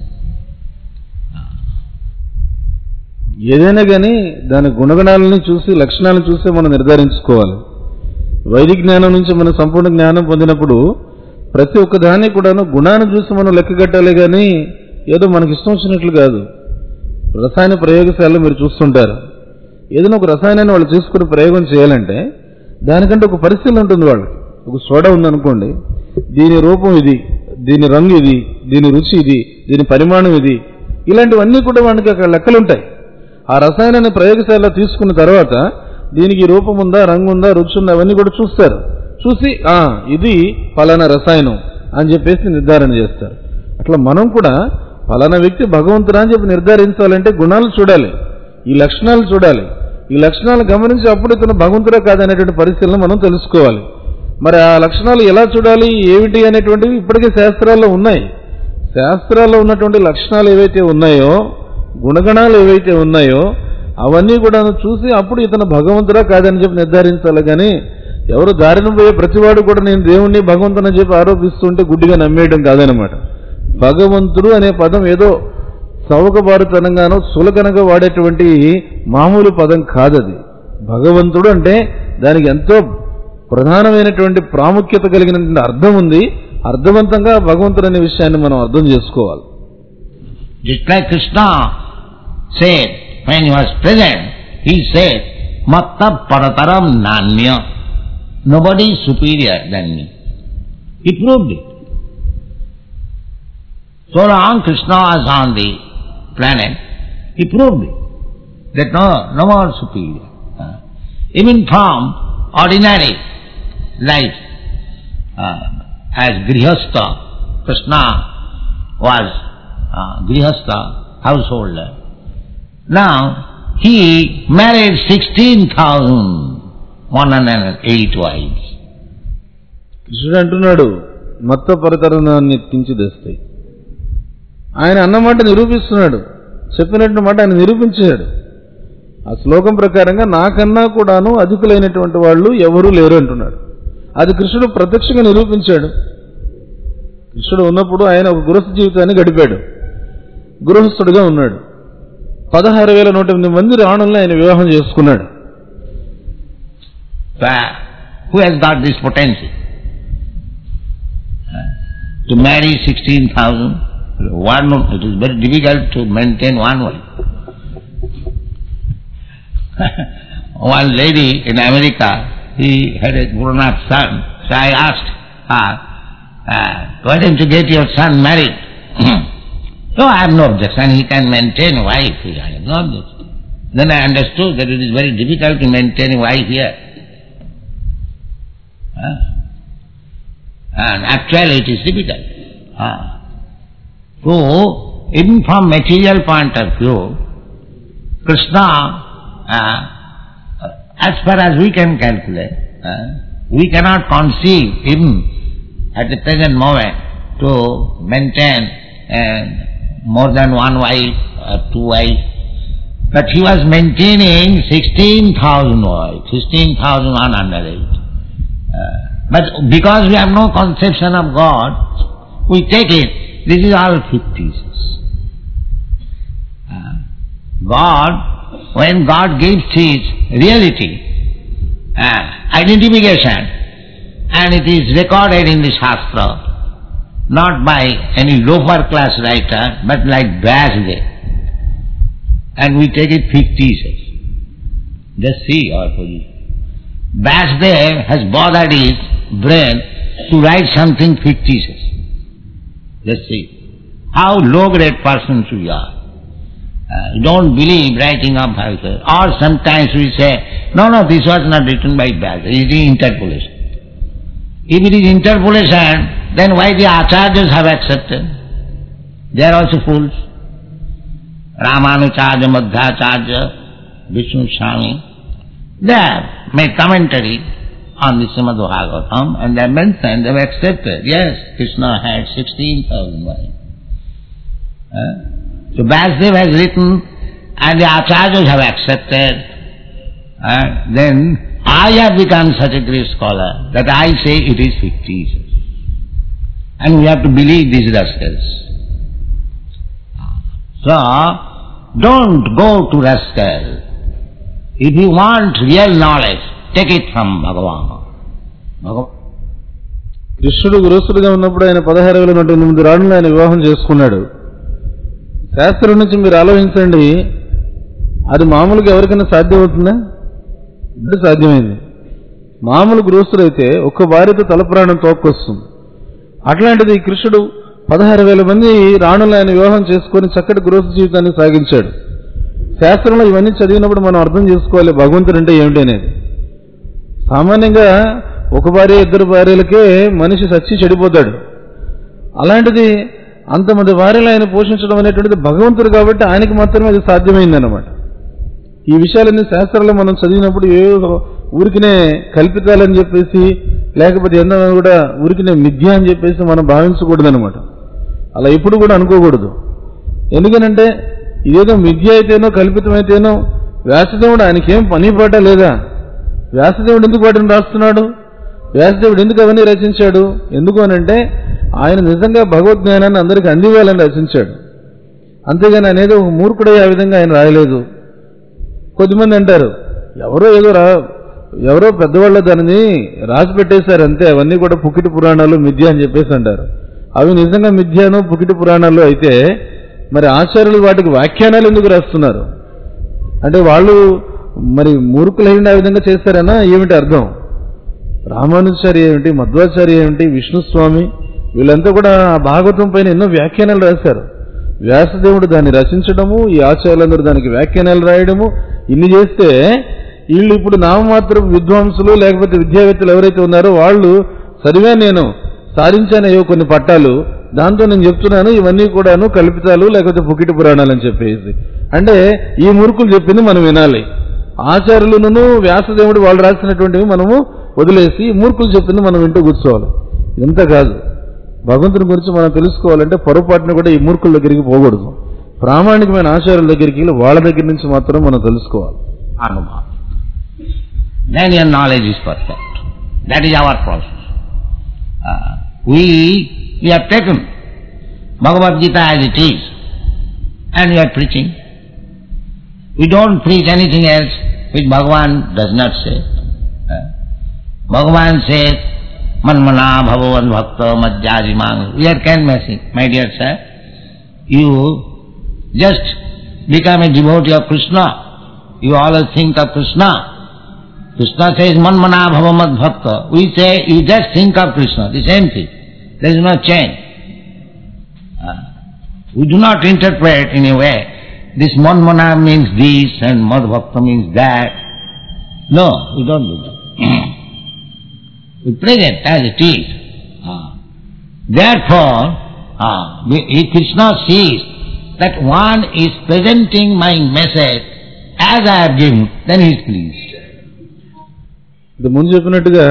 ఏదైనా కానీ దాని గుణగణాలను చూసి లక్షణాలను చూసి మనం నిర్ధారించుకోవాలి. వైదిక జ్ఞానం నుంచి మనం సంపూర్ణ జ్ఞానం పొందినప్పుడు ప్రతి ఒక్క దాన్ని కూడాను గుణాన్ని చూసి మనం లెక్కగట్టాలి కానీ ఏదో మనకి ఇష్టం వచ్చినట్లు కాదు. రసాయన ప్రయోగశాలలో మీరు చూస్తుంటారు, ఏదైనా ఒక రసాయనాన్ని వాళ్ళు తీసుకుని ప్రయోగం చేయాలంటే దానికంటే ఒక పరిశీలన ఉంటుంది. వాళ్ళకి ఒక సోడా ఉందనుకోండి, దీని రూపం ఇది, దీని రంగు ఇది, దీని రుచి ఇది, దీని పరిమాణం ఇది, ఇలాంటివన్నీ కూడా వానికి అక్కడ లెక్కలుంటాయి. ఆ రసాయనాన్ని ప్రయోగశాలలో తీసుకున్న తర్వాత దీనికి రూపం ఉందా, రంగు ఉందా, రుచి ఉందా, అవన్నీ కూడా చూస్తారు. చూసి ఇది ఫలానా రసాయనం అని చెప్పేసి నిర్ధారణ చేస్తారు. అట్లా మనం కూడా ఫలానా వ్యక్తి భగవంతుడా అని చెప్పి నిర్ధారించాలంటే గుణాలు చూడాలి, ఈ లక్షణాలు చూడాలి. ఈ లక్షణాలు గమనించి అప్పుడు ఇతను భగవంతుడా కాదనేటువంటి పరిశీలన మనం తెలుసుకోవాలి. మరి ఆ లక్షణాలు ఎలా చూడాలి, ఏమిటి అనేటువంటివి ఇప్పటికే శాస్త్రాల్లో ఉన్నాయి. శాస్త్రాల్లో ఉన్నటువంటి లక్షణాలు ఏవైతే ఉన్నాయో, గుణగణాలు ఏవైతే ఉన్నాయో అవన్నీ కూడా చూసి అప్పుడు ఇతను భగవంతుడా కాదని చెప్పి నిర్ధారించాలి. కానీ ఎవరు దారిన పోయే ప్రతివాడు కూడా నేను దేవుణ్ణి భగవంతుని చెప్పి ఆరోపిస్తుంటే గుడ్డిగా నమ్మేయడం కాదనమాట. భగవంతుడు అనే పదం ఏదో చౌకబారుతనంగానో సులకనగా వాడేటువంటి మామూలు పదం కాదది. భగవంతుడు అంటే దానికి ఎంతో ప్రధానమైనటువంటి ప్రాముఖ్యత కలిగినటువంటి అర్థం ఉంది. అర్థవంతంగా భగవంతుడు అనే విషయాన్ని మనం అర్థం చేసుకోవాలి. Just like Krishna said when he was present, he said, Matta parataram nanya. Nobody is superior than me. He proved it. So long Krishna was on the planet, he proved it. That no more superior. Even from ordinary life, as Grihastha, Krishna was Grihastha, householder. Now, he married 16,108 wives. కృష్ణుడు అంటున్నాడు మత్త పరతరణాన్ని తీర్చిదేస్తాయి. ఆయన అన్నమాట నిరూపిస్తున్నాడు, చెప్పినట్టు మాట ఆయన నిరూపించాడు. ఆ శ్లోకం ప్రకారంగా నాకన్నా కూడాను అధికులైనటువంటి వాళ్ళు ఎవరూ లేరు అంటున్నాడు. అది కృష్ణుడు ప్రత్యక్షంగా నిరూపించాడు. కృష్ణుడు ఉన్నప్పుడు ఆయన ఒక గృహస్థ జీవితాన్ని గడిపాడు, గృహస్థుడిగా ఉన్నాడు. 16,108 మంది రాణుల్ని ఆయన వివాహం చేసుకున్నాడు. Who has got this potential to marry 16,000? It is very difficult to maintain one wife. One lady in America, he had a grown-up son. So I asked her, why don't you get your son married? So I have no objection, he can maintain wife here, I have no objection. Then I understood that it is very difficult to maintain a wife here. And actually it is difficult. So, even from material point of view, Krishna, as far as we can calculate, we cannot conceive even at the present moment to maintain more than one wife or two wives. But he was maintaining 16,000 wives, 16,108. But because we have no conception of God, we take it, this is all fictitious. God, when God gives His reality, identification, and it is recorded in the Shastra, not by any lower class writer, but like Vyasdev, and we take it fictitious. Just see our position. Vyasdev has bothered his brain to write something fictitious. Just see how low-grade persons we are. Don't believe writing of Vyasdev. Or sometimes we say, no, this was not written by Vyasdev, it is interpolation. If it is interpolation, then why the acharyas have accepted? They are also fools. Ramanujarya, Madhvacharya, Vishnu Swami, they have made commentary on the Srimad Bhagavatam and they have mentioned, they have accepted, yes, Krishna had 16,000 wives. So Vyasdev has written and the acharyas have accepted. Then I have become such a great scholar that I say it is fictitious. And we have to believe these rascals. So, don't go to rascal. If you want real knowledge, take it from Bhagavan. కృష్ణుడు గృహస్థుడిగా ఉన్నప్పుడు ఆయన 16,008 రాణులు ఆయన వివాహం చేసుకున్నాడు. శాస్త్రం నుంచి మీరు ఆలోచించండి, అది మామూలుగా ఎవరికైనా సాధ్యమవుతుందా? ఇప్పుడు సాధ్యమైంది. మామూలు గృహస్థుడైతే ఒక్క భార్యతో తలప్రాణం తోక్కొస్తుంది. అట్లాంటిది కృష్ణుడు 16,000 మంది రాణులు ఆయన వివాహం చేసుకుని చక్కటి గృహస్థ జీవితాన్ని సాగించాడు. శాస్త్రంలో ఇవన్నీ చదివినప్పుడు మనం అర్థం చేసుకోవాలి భగవంతుడు అంటే ఏమిటి అనేది. సామాన్యంగా ఒక భార్య ఇద్దరు భార్యలకే మనిషి సచ్చి చెడిపోతాడు. అలాంటిది అంతమంది భార్యలు ఆయన పోషించడం అనేటువంటిది భగవంతుడు కాబట్టి ఆయనకి మాత్రమే అది సాధ్యమైందన్నమాట. ఈ విషయాలన్నీ శాస్త్రాల్లో మనం చదివినప్పుడు ఏవో ఊరికినే కల్పితాలని చెప్పేసి లేకపోతే ఎన్నో కూడా ఊరికినే మిథ్య అని చెప్పేసి మనం భావించకూడదు అనమాట. అలా ఇప్పుడు కూడా అనుకోకూడదు. ఎందుకనంటే ఇదేదో మిథ్య అయితేనో కల్పితమైతేనో వ్యాసదేవుడు ఆయనకేం పని పాట లేదా? వ్యాసదేవుడు ఎందుకు వాటిని రాస్తున్నాడు? వ్యాసదేవుడు ఎందుకు అవన్నీ రచించాడు? ఎందుకు అనంటే ఆయన నిజంగా భగవద్జ్ఞానాన్ని అందరికీ అందివ్వాలని రచించాడు. అంతేగాని ఆయన ఏదో మూర్ఖుడే ఆ విధంగా ఆయన రాయలేదు. కొద్దిమంది అంటారు ఎవరో పెద్దవాళ్ళ దానిని రాసి పెట్టేశారు అంతే, అవన్నీ కూడా పుకిటి పురాణాలు మిథ్య అని చెప్పేసి అంటారు. అవి నిజంగా మిథ్యాను పుకిటి పురాణాలు అయితే మరి ఆచార్యులు వాటికి వ్యాఖ్యానాలు ఎందుకు రాస్తున్నారు? అంటే వాళ్ళు మరి మూర్ఖులైన ఆ విధంగా చేస్తారనా ఏమిటి అర్థం? రామానుజాచార్య ఏమిటి, మధ్వాచార్య ఏమిటి, విష్ణుస్వామి వీళ్ళంతా కూడా ఆ భాగవతం పైన ఎన్నో వ్యాఖ్యానాలు రాశారు. వ్యాసదేవుడు దాన్ని రచించడము, ఈ ఆచార్యులందరూ దానికి వ్యాఖ్యానాలు రాయడము, ఇన్ని చేస్తే వీళ్ళు ఇప్పుడు నామమాత్ర విద్వాంసులు లేకపోతే విద్యావేత్తలు ఎవరైతే ఉన్నారో వాళ్ళు చదివా నేను సాధించానయ్యో కొన్ని పట్టాలు, దాంతో నేను చెప్తున్నాను ఇవన్నీ కూడాను కల్పితాలు లేకపోతే పుకిటి పురాణాలు అని చెప్పేసి. అంటే ఈ మూర్ఖులు చెప్పింది మనం వినాలి. ఆచార్యులను వ్యాసదేవుడు వాళ్ళు రాసినటువంటివి మనము వదిలేసి మూర్ఖులు చెప్పింది మనం వింటూ కూర్చోవాలి. ఇంత కాదు, భగవంతుని గురించి మనం తెలుసుకోవాలంటే పొరపాటును కూడా ఈ మూర్ఖుల దగ్గరికి పోకూడదు. ప్రామాణికమైన ఆచార్యుల దగ్గరికి వాళ్ళ దగ్గర నుంచి మాత్రం మనం తెలుసుకోవాలి. అనుభవం. Then your knowledge is perfect. That is our process. We have taken Bhagavad Gita as it is and we are preaching. We don't preach anything else which Bhagavan does not say. Bhagavan says, Manmana bhavavan bhakta madhyajimang. We are canvassing, my dear sir. You just become a devotee of Krishna. You always think of Krishna. Krishna says, Manmana bhavamad bhakta. We say, you just think of Krishna, the same thing. There is no change. We do not interpret in a way, this Manmana means this and Madhbhakta means that. No, we don't do that. We present as it is. Therefore, if Krishna sees that one is presenting my message as I have given, then he is pleased. ఇది ముందు చెప్పినట్టుగా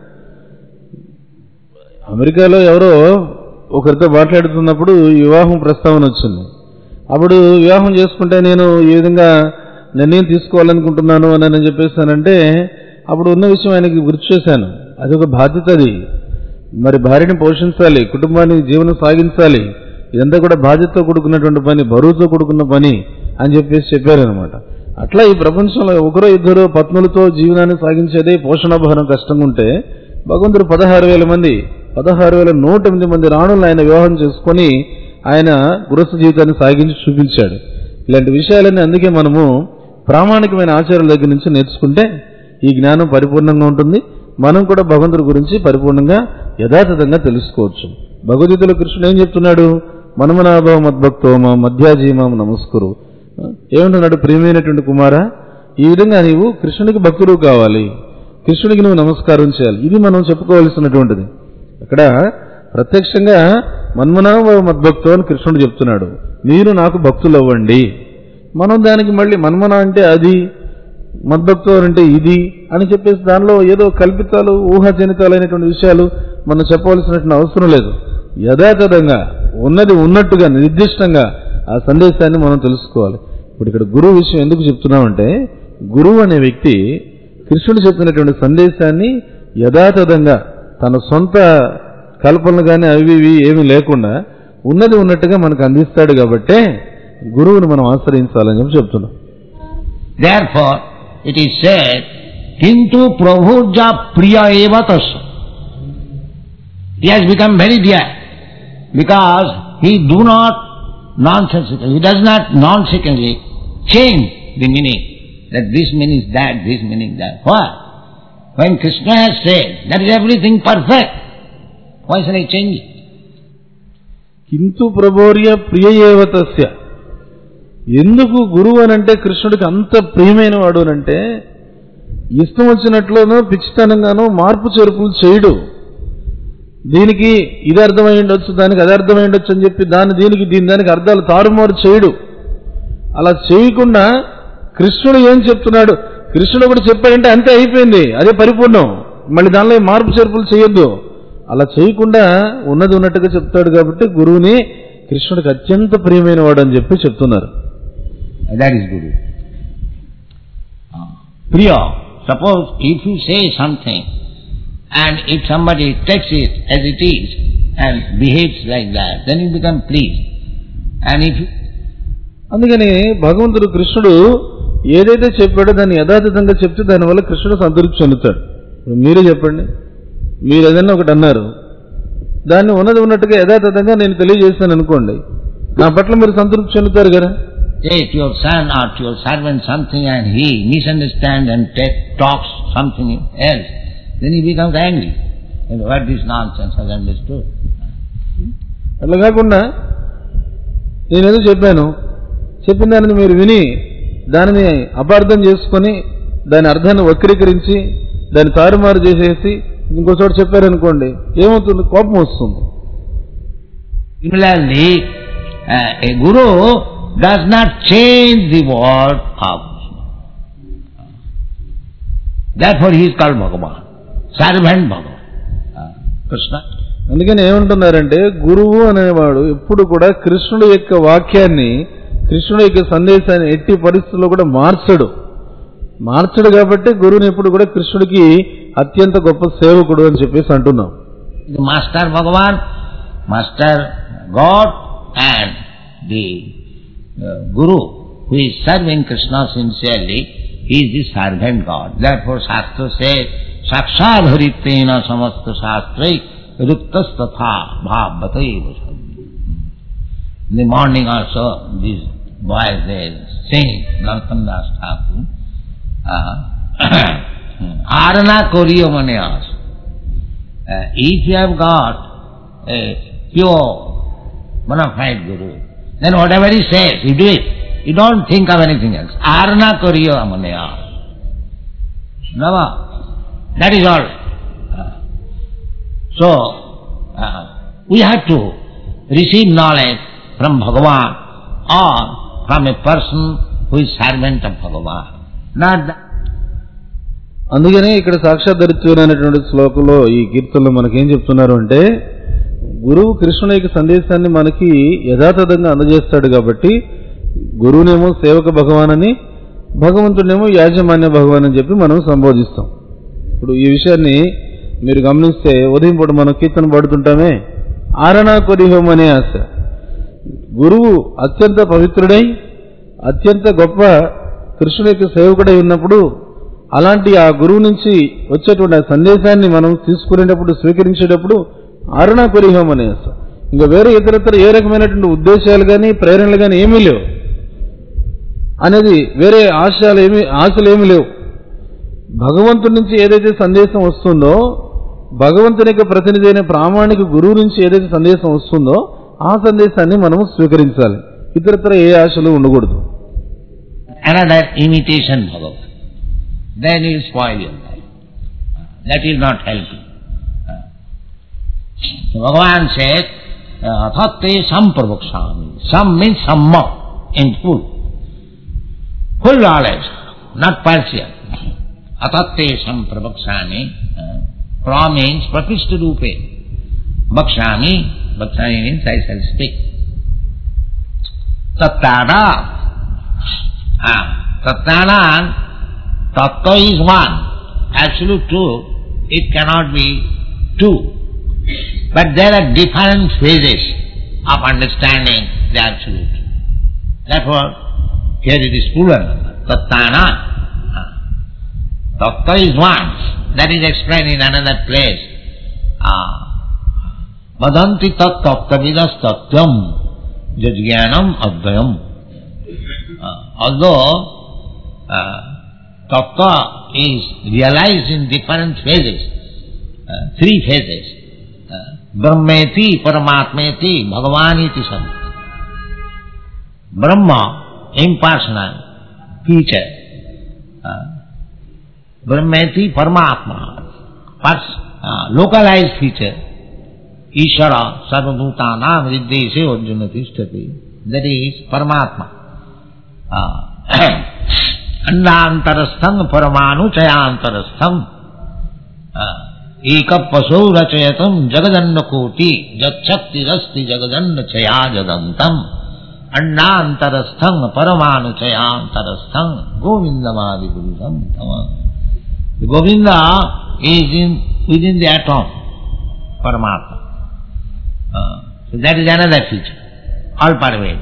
అమెరికాలో ఎవరో ఒకరితో మాట్లాడుతున్నప్పుడు వివాహం ప్రస్తావన వచ్చింది. అప్పుడు వివాహం చేసుకుంటే నేను ఈ విధంగా నిర్ణయం తీసుకోవాలనుకుంటున్నాను అని చెప్పేసానంటే అప్పుడు ఉన్న విషయం ఆయనకి గుర్తు చేశాను. అది ఒక బాధ్యత. అది మరి భార్యని పోషించాలి, కుటుంబాన్ని జీవనం సాగించాలి, ఇదంతా కూడా బాధ్యతతో కూడుకున్నటువంటి పని, బరువుతో కూడుకున్న పని అని చెప్పారనమాట. అట్లా ఈ ప్రపంచంలో ఒకరో ఇద్దరు పత్నులతో జీవనాన్ని సాగించేదే పోషణాభారం కష్టంగా ఉంటే భగవంతుడు 16,108 మంది రాణులను ఆయన వివాహం చేసుకుని ఆయన గృహస్థ జీవితాన్ని సాగించి చూపించాడు. ఇలాంటి విషయాలన్నీ అందుకే మనము ప్రామాణికమైన ఆచారాల దగ్గర నుంచి నేర్చుకుంటే ఈ జ్ఞానం పరిపూర్ణంగా ఉంటుంది. మనం కూడా భగవంతుడి గురించి పరిపూర్ణంగా యథాతథంగా తెలుసుకోవచ్చు. భగవద్గీతలో కృష్ణుడు ఏం చెప్తున్నాడు? మనమనాభవ మద్భక్తోమ మధ్యాజీమం నమస్కురు. ఏమంటున్నాడు? ప్రియమైనటువంటి కుమార, ఈ విధంగా నీవు కృష్ణునికి భక్తుడు కావాలి, కృష్ణుడికి నువ్వు నమస్కారం చేయాలి. ఇది మనం చెప్పుకోవాల్సినటువంటిది. అక్కడ ప్రత్యక్షంగా మన్మనాభవ మద్భక్తో అని కృష్ణుడు చెప్తున్నాడు, మీరు నాకు భక్తులు అవ్వండి. మనం దానికి మళ్ళీ మన్మన అంటే అది, మద్భక్తో అంటే ఇది అని చెప్పేసి దానిలో ఏదో కల్పితాలు ఊహాజనితాలైనటువంటి విషయాలు మనం చెప్పవలసినటువంటి అవసరం లేదు. యథాతథంగా ఉన్నది ఉన్నట్టుగా నిర్దిష్టంగా ఆ సందేశాన్ని మనం తెలుసుకోవాలి. ఇప్పుడు ఇక్కడ గురువు విషయం ఎందుకు చెప్తున్నామంటే, గురువు అనే వ్యక్తి కృష్ణుడు చెప్పినటువంటి సందేశాన్ని యథాతథంగా తన సొంత కల్పనలు కానీ అవి ఏమీ లేకుండా ఉన్నది ఉన్నట్టుగా మనకు అందిస్తాడు. కాబట్టే గురువుని మనం ఆశ్రయించాలని చెప్పి చెప్తున్నాం. Therefore, it is said, Kintu Prabhuja Priya Eva Tasya. He has become very dear because he does not nonsensically change the meaning, that this meaning is that, this meaning is that. Why? When Krishna has said that is everything perfect, why should I change it? కింతు ప్రభోర్య ప్రియ ఏవ తస్య. ఎందుకు గురువు అనంటే కృష్ణుడికి అంత ప్రియమైన వాడు అనంటే ఇష్టం వచ్చినట్లునో పిచ్చితనంగానో మార్పు చేర్పులు చేయడు. దీనికి ఇది అర్థమై ఉండొచ్చు, దానికి అది అర్థమై ఉండొచ్చు అని చెప్పి దీనికి అర్థాలు తారుమారు చేయడు. అలా చేయకుండా కృష్ణుడు ఏం చెప్తున్నాడు, కృష్ణుడు కూడా చెప్పాడంటే అంతే అయిపోయింది, అదే పరిపూర్ణం, మళ్ళీ దానిలో మార్పు చేర్పులు చేయొద్దు. అలా చేయకుండా ఉన్నది ఉన్నట్టుగా చెప్తాడు. కాబట్టి గురువుని కృష్ణుడికి అత్యంత ప్రియమైన వాడు అని చెప్పి చెప్తున్నారు. That is Guru. Priya. Suppose if you say something and if somebody takes it as it is and behaves like that, then you become pleased. And if you... అందుకని భగవంతుడు కృష్ణుడు ఏదైతే చెప్పాడో దాన్ని యథాతథంగా చెప్తే దానివల్ల కృష్ణుడు సంతృప్తి చెందుతాడు. మీరే చెప్పండి, మీరు ఏదైనా ఒకటి అన్నారు, దాన్ని ఉన్నది ఉన్నట్టుగా యథాతథంగా నేను తెలియజేస్తాను అనుకోండి, నా పట్ల మీరు సంతృప్తి చెందుతారు కదా. Say to your son or to your servant something and he misunderstands and talks something else, then he becomes angry. And what this nonsense has understood. అట్లా కాకుండా నేనేదో చెప్పిన దానిని మీరు విని దానిని అపార్థం చేసుకొని దాని అర్థాన్ని వక్రీకరించి దాన్ని తారుమారు చేసేసి ఇంకో చోట చెప్పారనుకోండి, ఏమవుతుంది? కోపం వస్తుంది. Similarly, a guru does not change the word of Krishna. Therefore he is called Bhagavan, servant Bhagavan. Krishna. అందుకని ఏమంటున్నారంటే గురువు అనేవాడు ఎప్పుడు కూడా కృష్ణుడి యొక్క వాక్యాన్ని, కృష్ణుడి యొక్క సందేశాన్ని ఎట్టి పరిస్థితుల్లో కూడా మార్చడు. కాబట్టి గురువుని ఎప్పుడు కూడా కృష్ణుడికి అత్యంత గొప్ప సేవకుడు అని చెప్పేసి అంటున్నాం. The Master Bhagavan, Master God and the Guru who is serving Krishna sincerely, he is the servant God. Therefore Shastra says, Sakshadharitena samasta shastrai ruktas tatha bhavvataiva sabhi. In the morning also, these boys they sing Narottam Das Thakur. Arana koriyo mane as. If you have got a pure, bona fide Guru, Then whatever he says, you do it. You don't think of anything else. Arna kariyo amanaya. Nama. That is all. So, we have to receive knowledge from Bhagavan or from a person who is servant of Bhagavan. Not that. అందుకనే ఇక్కడ సాక్షాత్కరించుకుని అనేటువంటి శ్లోకంలో ఈ కీర్తనలో మనకేం చెప్తున్నారు అంటే, గురువు కృష్ణుని యొక్క సందేశాన్ని మనకి యథాతథంగా అందజేస్తాడు కాబట్టి గురువునేమో సేవక భగవాన్ అని, భగవంతుడేమో యాజమాన్య భగవాన్ అని చెప్పి మనం సంబోధిస్తాం. ఇప్పుడు ఈ విషయాన్ని మీరు గమనిస్తే ఉదయం పూట మనం కీర్తన పాడుతుంటామే, ఆరణా కొరిహోం అనే ఆశ. గురువు అత్యంత పవిత్రుడై అత్యంత గొప్ప కృష్ణుడి యొక్క సేవకుడై ఉన్నప్పుడు అలాంటి ఆ గురువు నుంచి వచ్చేటువంటి ఆ సందేశాన్ని మనం తీసుకునేటప్పుడు స్వీకరించేటప్పుడు ఆరణా కొరిహోం అనే ఆశ. ఇంకా వేరే ఇతరత్ర ఏ రకమైనటువంటి ఉద్దేశాలు కానీ ప్రేరణలు కానీ ఏమీ లేవు అనేది, వేరే ఆశలు ఏమీ లేవు. భగవంతుడి నుంచి ఏదైతే సందేశం వస్తుందో, భగవంతుని యొక్క ప్రతినిధి అయిన ప్రామాణిక గురువు నుంచి ఏదైతే సందేశం వస్తుందో ఆ సందేశాన్ని మనం స్వీకరించాలి. ఇతరత్ర ఏ ఆశలు ఉండకూడదు. Another imitation Bhagavan. Then you will spoil your life. That will not help you. Bhagavan said, Thatte samprabhakshami. Sam means samma, in full. Full knowledge, not partial. Atatte samprabhakshami. Pra means prakishta rupe. Bhakshami means I shall speak. Tattana. Tattana, tattva is one. Absolute truth, it cannot be two. But there are different phases of understanding the absolute. Therefore, here it is plural. Tattana. Tattva is one. That is explained in another place. Vadanti tat tattvavidas tattvam jajnanam advayam. Although tattva is realized in different phases, three phases. Brahmeti, Paramatmeti, Bhagavaniti Sam. Brahma, impersonal, teacher. Brahmeti, Paramatma, localized feature. Ishara, Sarvabhutanam, Riddhese, Arjuna Tishtati. That is Paramatma. Andantarastham, Paramanu, Chayantarastham. Ekapasau rachayatam jagadanna koti jachakti rasti jagadanna chaya jadantam andantarastham paramanu chayantarastham govindamadi gurudam tama. The Govinda is within the atom, Paramatma. So that is another feature, all pervading.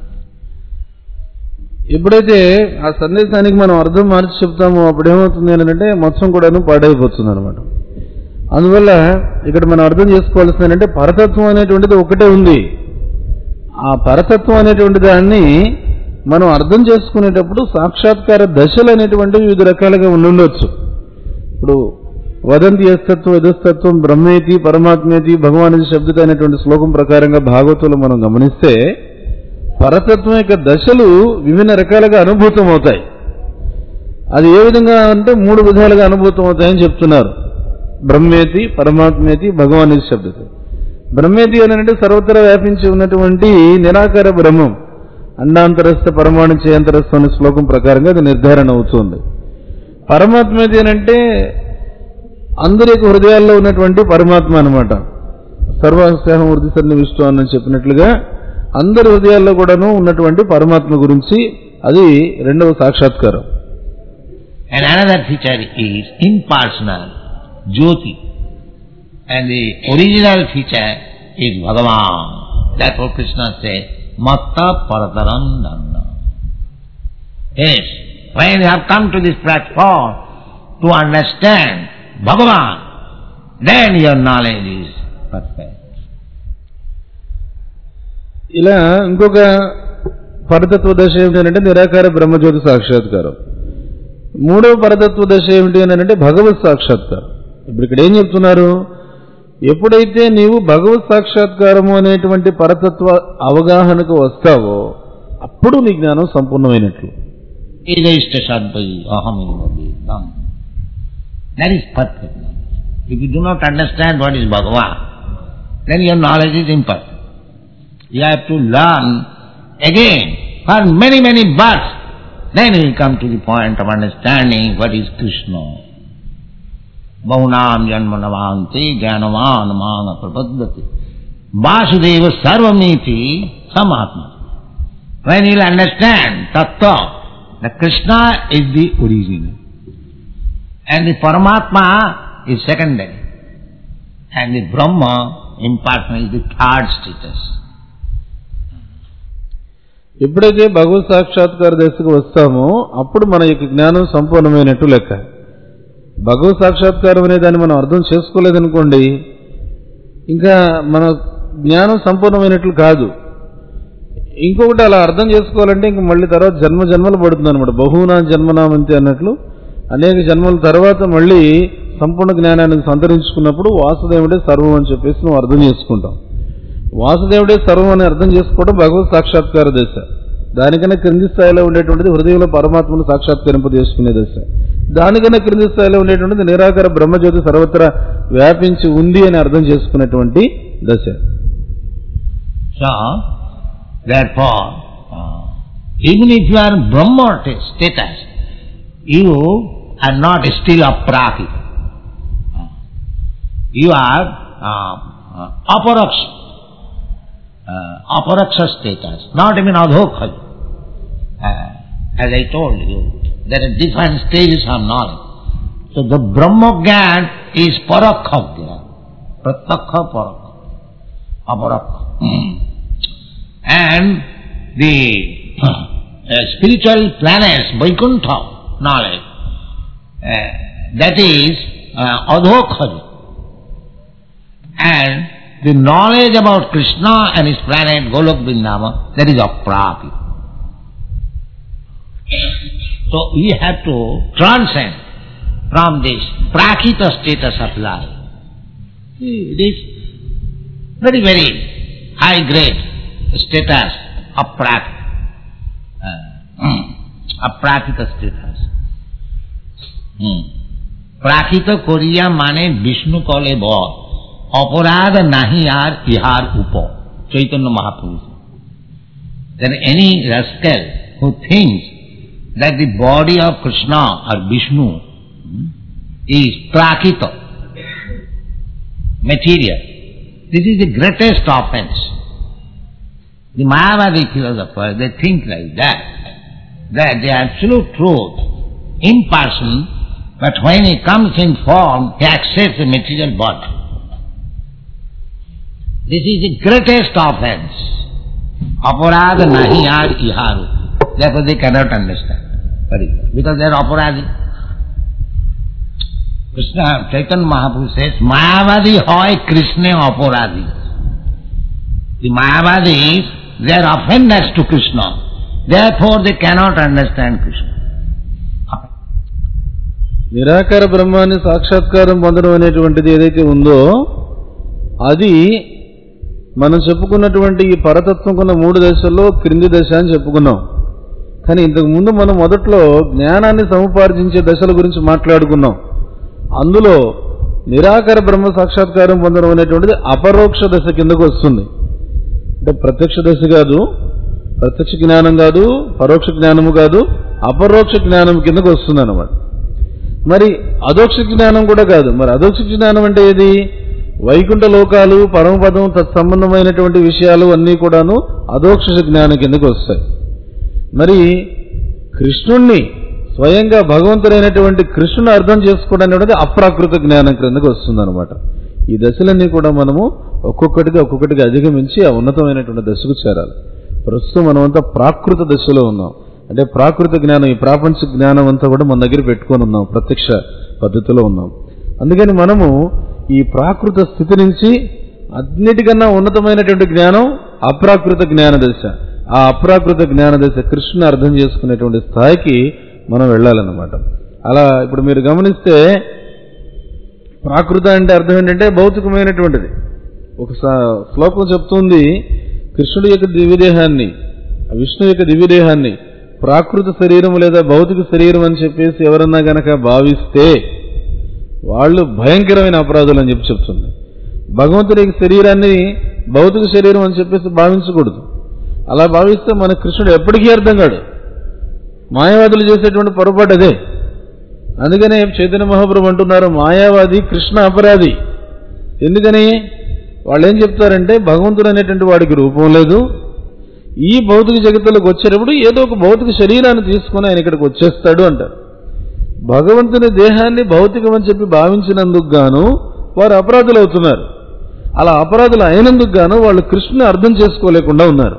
ఎప్పుడైతే ఆ సందేశానికి మనం అర్థం మార్చి చెప్తామో అప్పుడు ఏమవుతుంది అంటే మొత్తం కూడాను పాడైపోతుంది అనమాట. అందువల్ల ఇక్కడ మనం అర్థం చేసుకోవాల్సింది ఏంటంటే పరతత్వం అనేటువంటిది ఒకటే ఉంది. ఆ పరతత్వం అనేటువంటి దాన్ని మనం అర్థం చేసుకునేటప్పుడు సాక్షాత్కార దశలు అనేటువంటివి వివిధ రకాలుగా ఉండొచ్చు. ఇప్పుడు వదంతి యస్తత్వం యదస్తత్వం బ్రహ్మేతి పరమాత్మేతి భగవాన్ శబ్దత అనేటువంటి శ్లోకం ప్రకారంగా భాగవతంలో మనం గమనిస్తే పరతత్వం యొక్క దశలు విభిన్న రకాలుగా అనుభూతం అవుతాయి. అది ఏ విధంగా అంటే మూడు విధాలుగా అనుభూతం అవుతాయని చెప్తున్నారు. బ్రహ్మేతి పరమాత్మేతి భగవాన్ శబ్దత. బ్రహ్మేతి అని అంటే సర్వత్రా వ్యాపించి ఉన్నటువంటి నిరాకార బ్రహ్మం. అండాంతరస్థ పరమాణు చేయంతరస్థ అనే శ్లోకం ప్రకారంగా అది నిర్ధారణ అవుతుంది. పరమాత్మేతి అని అంటే అందరి యొక్క హృదయాల్లో ఉన్నటువంటి పరమాత్మ అనమాట. సర్వస్యాహం వృద్ధి సన్ని విష్ణు అని చెప్పినట్లుగా అందరి హృదయాల్లో కూడాను ఉన్నటువంటి పరమాత్మ గురించి అది రెండవ సాక్షాత్కారం. And another feature is impersonal, Jyoti. And the original feature is Bhagavan. Therefore Krishna says, Matta Parataram Dhanna. Yes, when you have come to this platform to understand Bhagavan, then your knowledge is perfect. ఇలా ఇంకొక పరతత్వ దశ ఏమిటంటే నిరాకార బ్రహ్మజ్యోతి సాక్షాత్కారం. మూడవ పరతత్వ దశ ఏమిటి అని అంటే భగవత్ సాక్షాత్కారం. ఇప్పుడు ఇక్కడ ఏం చెప్తున్నారు? ఎప్పుడైతే నీవు భగవత్ సాక్షాత్కారము అనేటువంటి పరతత్వ అవగాహనకు వస్తావో అప్పుడు నీ జ్ఞానం సంపూర్ణమైనట్లు. That is perfect knowledge. If you do not understand what is Bhagavan, then your knowledge is imperfect. You have to learn again for many, many births. Then you will come to the point of understanding what is Krishna. Bahunam janmanavanti jnanavan manga prapaddati Vasudeva sarvamiti samatma. When you will understand tattva, that Krishna is the original and the Paramatma is secondary and the Brahma impersonal is the third status. ఎప్పుడైతే భగవత్ సాక్షాత్కార దశకు వస్తామో అప్పుడు మన యొక్క జ్ఞానం సంపూర్ణమైనట్టు లెక్క. భగవత్ సాక్షాత్కారం అనే దాన్ని మనం అర్థం చేసుకోలేదనుకోండి, ఇంకా మన జ్ఞానం సంపూర్ణమైనట్లు కాదు. ఇంకొకటి అలా అర్థం చేసుకోవాలంటే ఇంక మళ్ళీ తర్వాత జన్మ జన్మలు పడుతుంది అనమాట. బహునా జన్మనామంతి అన్నట్లు అనేక జన్మల తర్వాత మళ్ళీ సంపూర్ణ జ్ఞానాన్ని సంతరించుకున్నప్పుడు వాసుదేవుడే సర్వం అని చెప్పేసి నువ్వు అర్థం చేసుకుంటాం. వాసుదేవుడే సర్వం అని అర్థం చేసుకోవడం భగవత్ సాక్షాత్కార దశ. దానికన్నా క్రింది స్థాయిలో ఉండేటువంటిది హృదయంలో పరమాత్మను సాక్షాత్కరింప చేసుకునే దశ. దానికన్నా క్రింది స్థాయిలో ఉండేటువంటిది నిరాకార బ్రహ్మజ్యోతి సర్వత్రా వ్యాపించి ఉంది అని అర్థం చేసుకునేటువంటి దశ. So, therefore, even if you are Brahma status, you are not still aprakita. You are aparaksha status, not even adhokha. As I told you, there are different stages of knowledge. So the Brahma Gyan is parakha Gyan, pratakha parakha, aparakha. And the spiritual planets, Vaikuntha knowledge, that is adhokha. And the knowledge about Krishna and his planet Golok Vrindavan, that is aprapita. So we have to transcend from this prakita status of life. It is very, very high grade status of prakita status. Prakita Koriya mane Vishnu kole bo अपराध नहीं यार इहार उpo. Chaitanya Mahaprabhu. Then any rascal who thinks that the body of Krishna or Vishnu is prakita, material, this is the greatest offense. The Mayavadi philosophers, they think like that the absolute truth, impersonal, but when he comes in form, he accepts the material body. This is the greatest offense. Aparada nahi yaar iharu. Therefore they cannot understand. Because they are aparadi. Krishna, Chaitanya Mahaprabhu says, Mayavadi hoy Krishna aparadi. The Mayavadis, they are offenders to Krishna. Therefore they cannot understand Krishna. నిరాకార బ్రహ్మాన్ని సాక్షాత్కారం పొందడం అనేటువంటిది ఏదైతే ఉందో అది మనం చెప్పుకున్నటువంటి ఈ పరతత్వంకున్న 3 దశల్లో క్రింది దశ అని చెప్పుకున్నాం. కానీ ఇంతకు ముందు మనం మొదట్లో జ్ఞానాన్ని సముపార్జించే దశల గురించి మాట్లాడుకున్నాం. అందులో నిరాకార బ్రహ్మ సాక్షాత్కారం పొందడం అనేటువంటిది అపరోక్ష దశ కిందకు వస్తుంది. అంటే ప్రత్యక్ష దశ కాదు, ప్రత్యక్ష జ్ఞానం కాదు, పరోక్ష జ్ఞానము కాదు, అపరోక్ష జ్ఞానం కిందకు వస్తుంది అన్నమాట. మరి అదోక్ష జ్ఞానం కూడా కాదు. మరి అదోక్ష జ్ఞానం అంటే ఏది? వైకుంఠ లోకాలు, పరమపదం, తత్సంబంధమైనటువంటి విషయాలు అన్నీ కూడాను అదోక్ష జ్ఞానం కిందకు వస్తాయి. మరి కృష్ణుణ్ణి స్వయంగా భగవంతుడైనటువంటి కృష్ణుని అర్థం చేసుకోవడం అనేది అప్రాకృత జ్ఞానం క్రిందకు వస్తుంది అనమాట. ఈ దశలన్నీ కూడా మనము ఒక్కొక్కటిగా అధిగమించి ఆ ఉన్నతమైనటువంటి దశకు చేరాలి. ప్రస్తుతం మనమంతా ప్రాకృత దశలో ఉన్నాం. అంటే ప్రాకృత జ్ఞానం, ఈ ప్రాపంచ జ్ఞానం అంతా కూడా మన దగ్గర పెట్టుకొని ఉన్నాం, ప్రత్యక్ష పద్ధతిలో ఉన్నాం. అందుకని మనము ఈ ప్రాకృత స్థితి నుంచి అన్నిటికన్నా ఉన్నతమైనటువంటి జ్ఞానం అప్రాకృత జ్ఞాన దశ. ఆ అప్రాకృత జ్ఞాన దశ కృష్ణుని అర్థం చేసుకునేటువంటి స్థాయికి మనం వెళ్ళాలన్నమాట. అలా ఇప్పుడు మీరు గమనిస్తే ప్రాకృత అంటే అర్థం ఏంటంటే భౌతికమైనటువంటిది. ఒక శ్లోకం చెప్తుంది, కృష్ణుడి యొక్క దివ్యదేహాన్ని, విష్ణు యొక్క దివ్యదేహాన్ని ప్రాకృత శరీరం లేదా భౌతిక శరీరం అని చెప్పేసి ఎవరన్నా గనక భావిస్తే వాళ్ళు భయంకరమైన అపరాధులు అని చెప్తుంది. భగవంతుడి యొక్క శరీరాన్ని భౌతిక శరీరం అని చెప్పేసి భావించకూడదు. అలా భావిస్తే మన కృష్ణుడు ఎప్పటికీ అర్థం కాడు. మాయావాదులు చేసేటువంటి పొరపాటు అదే. అందుకనే చైతన్య మహాప్రభు అంటున్నారు, మాయావాది కృష్ణ అపరాధి. ఎందుకని? వాళ్ళు ఏం చెప్తారంటే భగవంతుడు అనేటువంటి వాడికి రూపం లేదు, ఈ భౌతిక జగత్తులోకి వచ్చేటప్పుడు ఏదో ఒక భౌతిక శరీరాన్ని తీసుకుని ఆయన ఇక్కడికి వచ్చేస్తాడు అంటారు. భగవంతుని దేహాన్ని భౌతికం అని చెప్పి భావించినందుకు గాను వారు అపరాధులు అవుతున్నారు. అలా అపరాధులు అయినందుకు గాను వాళ్ళు కృష్ణుని అర్థం చేసుకోలేకుండా ఉన్నారు.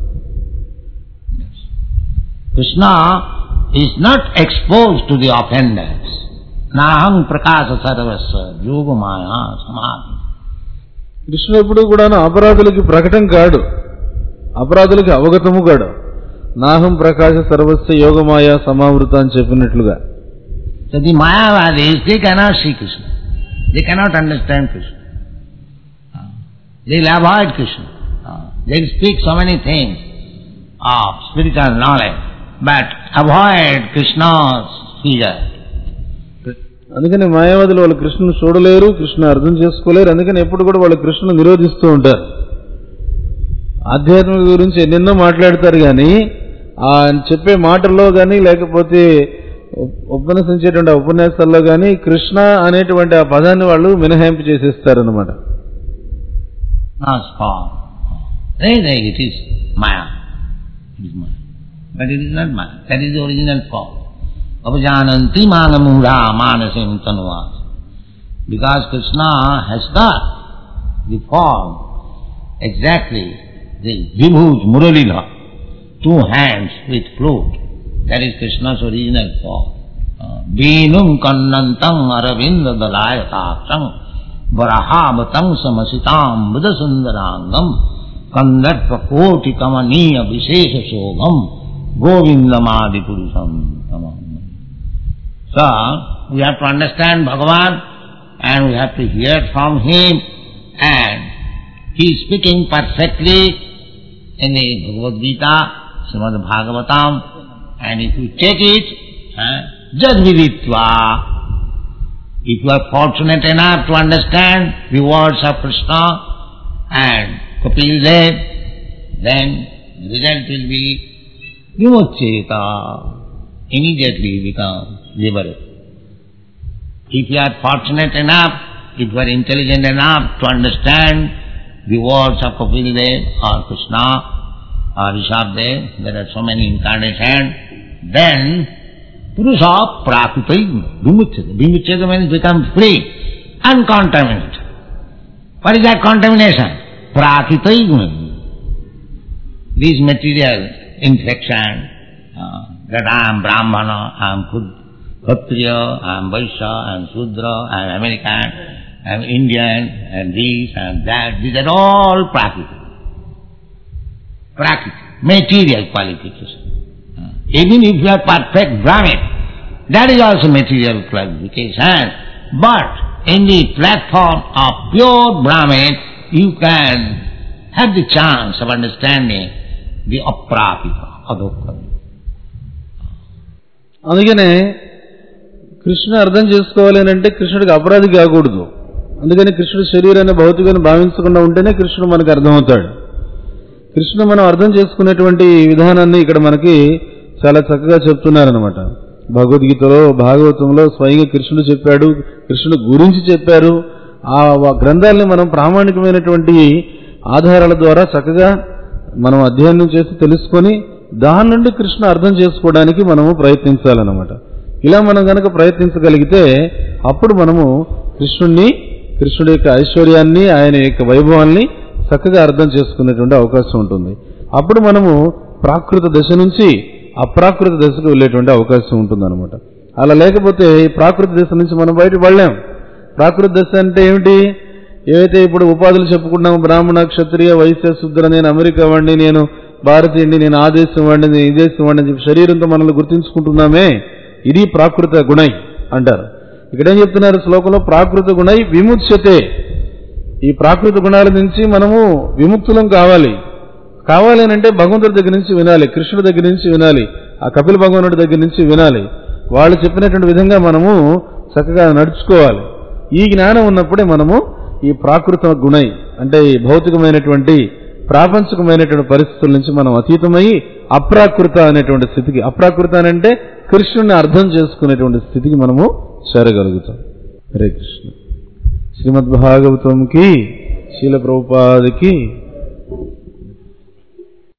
Krishna is not exposed to the offenders. Naham prakasa sarvasya yoga maya samadhi. కృష్ణుడు ఎప్పుడు కూడా అపరాధులకి ప్రకటన కాడు, అపరాధులకి అవగతము కాడు. నాహం ప్రకాశ సర్వస్య యోగమాయ సమావృత అని చెప్పినట్లుగా. So the Mayavadis, they cannot see Krishna. They cannot understand Krishna. They will avoid Krishna. They will speak so many things of spiritual knowledge, but avoid Krishna's figure. అందుకని మాయావాదులు వాళ్ళు కృష్ణుని చూడలేరు, కృష్ణ అర్థం చేసుకోలేరు. అందుకని ఎప్పుడు కూడా వాళ్ళు కృష్ణుని నిరోధిస్తూ ఉంటారు. ఆధ్యాత్మిక గురించి ఎన్నెన్నో మాట్లాడతారు కానీ ఆయన చెప్పే మాటల్లో కానీ లేకపోతే ఉపన్యసించేటువంటి ఉపన్యాసాల్లో కానీ కృష్ణ అనేటువంటి ఆ పదాన్ని వాళ్ళు మినహాయింపు చేసేస్తారన్నమాట. It is Maya. It is Maya. But it is not Maya. That is the original form. Apajananti manamudha manasim tanuvas. Because Krishna has got the form exactly the Vibhuj Muralila, 2 hands with flute. That is Krishna's original form. Veenum kannantam aravinda dalayataksam varahavatang samasitam budasundarangam kandatva koti kamaniya vishesha shogam govindamadi purusham tamam. So, we have to understand Bhagavan and we have to hear from him, and he is speaking perfectly in the Bhagavad Gita, Srimad Bhagavatam, and if you take it, Jadviditva, if you are fortunate enough to understand the words of Krishna and Kapil Dev, then the result will be Vimocheta, immediately become liberated. If you are fortunate enough, if you are intelligent enough to understand the words of Kapil Dev or Krishna or Rishabdev, there are so many incarnations, then Purusha Prakutai Vimucheta. Vimucheta means become free, uncontaminated. What is that contamination? Prakutai. This material infection, that I am Brahmana, I am Kshatriya, I am Vaishya, I am Shudra, I am American, I am Indian, and this and that. These are all Prakriti. Material qualification. Even if you are perfect Brahmin, that is also material qualification. But in the platform of pure Brahmin, you can have the chance of understanding the aprapita, adhokami. అందుకనే కృష్ణ అర్థం చేసుకోవాలి అంటే కృష్ణుడికి అపరాధి కాకూడదు. అందుకని కృష్ణుడి శరీరాన్ని భౌతికంగా భావించకుండా ఉంటేనే కృష్ణుడు మనకు అర్థమవుతాడు. కృష్ణుడు మనం అర్థం చేసుకునేటువంటి విధానాన్ని ఇక్కడ మనకి చాలా చక్కగా చెప్తున్నారనమాట. భగవద్గీతలో భాగవతంలో స్వయంగా కృష్ణుడు చెప్పాడు, కృష్ణుడు గురించి చెప్పారు. ఆ గ్రంథాలని మనం ప్రామాణికమైనటువంటి ఆధారాల ద్వారా చక్కగా మనం అధ్యయనం చేసి తెలుసుకొని దాని నుండి కృష్ణ అర్థం చేసుకోవడానికి మనము ప్రయత్నించాలన్నమాట. ఇలా మనం కనుక ప్రయత్నించగలిగితే అప్పుడు మనము కృష్ణుడి యొక్క ఐశ్వర్యాన్ని, ఆయన యొక్క వైభవాన్ని చక్కగా అర్థం చేసుకునేటువంటి అవకాశం ఉంటుంది. అప్పుడు మనము ప్రాకృత దశ నుంచి అప్రాకృత దశకు వెళ్ళేటువంటి అవకాశం ఉంటుందన్నమాట. అలా లేకపోతే ఈ ప్రాకృత దశ నుంచి మనం బయటపడలేం. ప్రాకృత దశ అంటే ఏమిటి? ఏవైతే ఇప్పుడు ఉపాధులు చెప్పుకుంటున్నాము, బ్రాహ్మణ, క్షత్రియ, వైశ్య, శూద్ర, నేను అమెరికా వాడిని, నేను భారతీయుడిని, నేను ఆ దేశం వాడిని, నేను ఈ దేశం వాడిని అని చెప్పి శరీరంతో మనల్ని గుర్తించుకుంటున్నామే, ఇది ప్రాకృత గుణై అంటారు. ఇక్కడేం చెప్తున్నారు శ్లోకంలో? ప్రాకృత గుణై విముచ్యతే. ఈ ప్రాకృత గుణాల నుంచి మనము విముక్తులం కావాలి. కావాలి అని అంటే భగవంతుడి దగ్గర నుంచి వినాలి, కృష్ణుడి దగ్గర నుంచి వినాలి, ఆ కపిల భగవానుడి దగ్గర నుంచి వినాలి. వాళ్ళు చెప్పినటువంటి విధంగా మనము చక్కగా నడుచుకోవాలి. ఈ జ్ఞానం ఉన్నప్పుడే మనము ఈ ప్రాకృత గుణై అంటే ఈ భౌతికమైనటువంటి ప్రాపంచికమైనటువంటి పరిస్థితుల నుంచి మనం అతీతమై అప్రాకృత అనేటువంటి స్థితికి, అప్రాకృత అంటే కృష్ణుడిని అర్థం చేసుకునేటువంటి స్థితికి మనము చేరగలుగుతాం. హరే కృష్ణ. శ్రీమద్భాగవతంకి, శీల ప్రభుపాదకి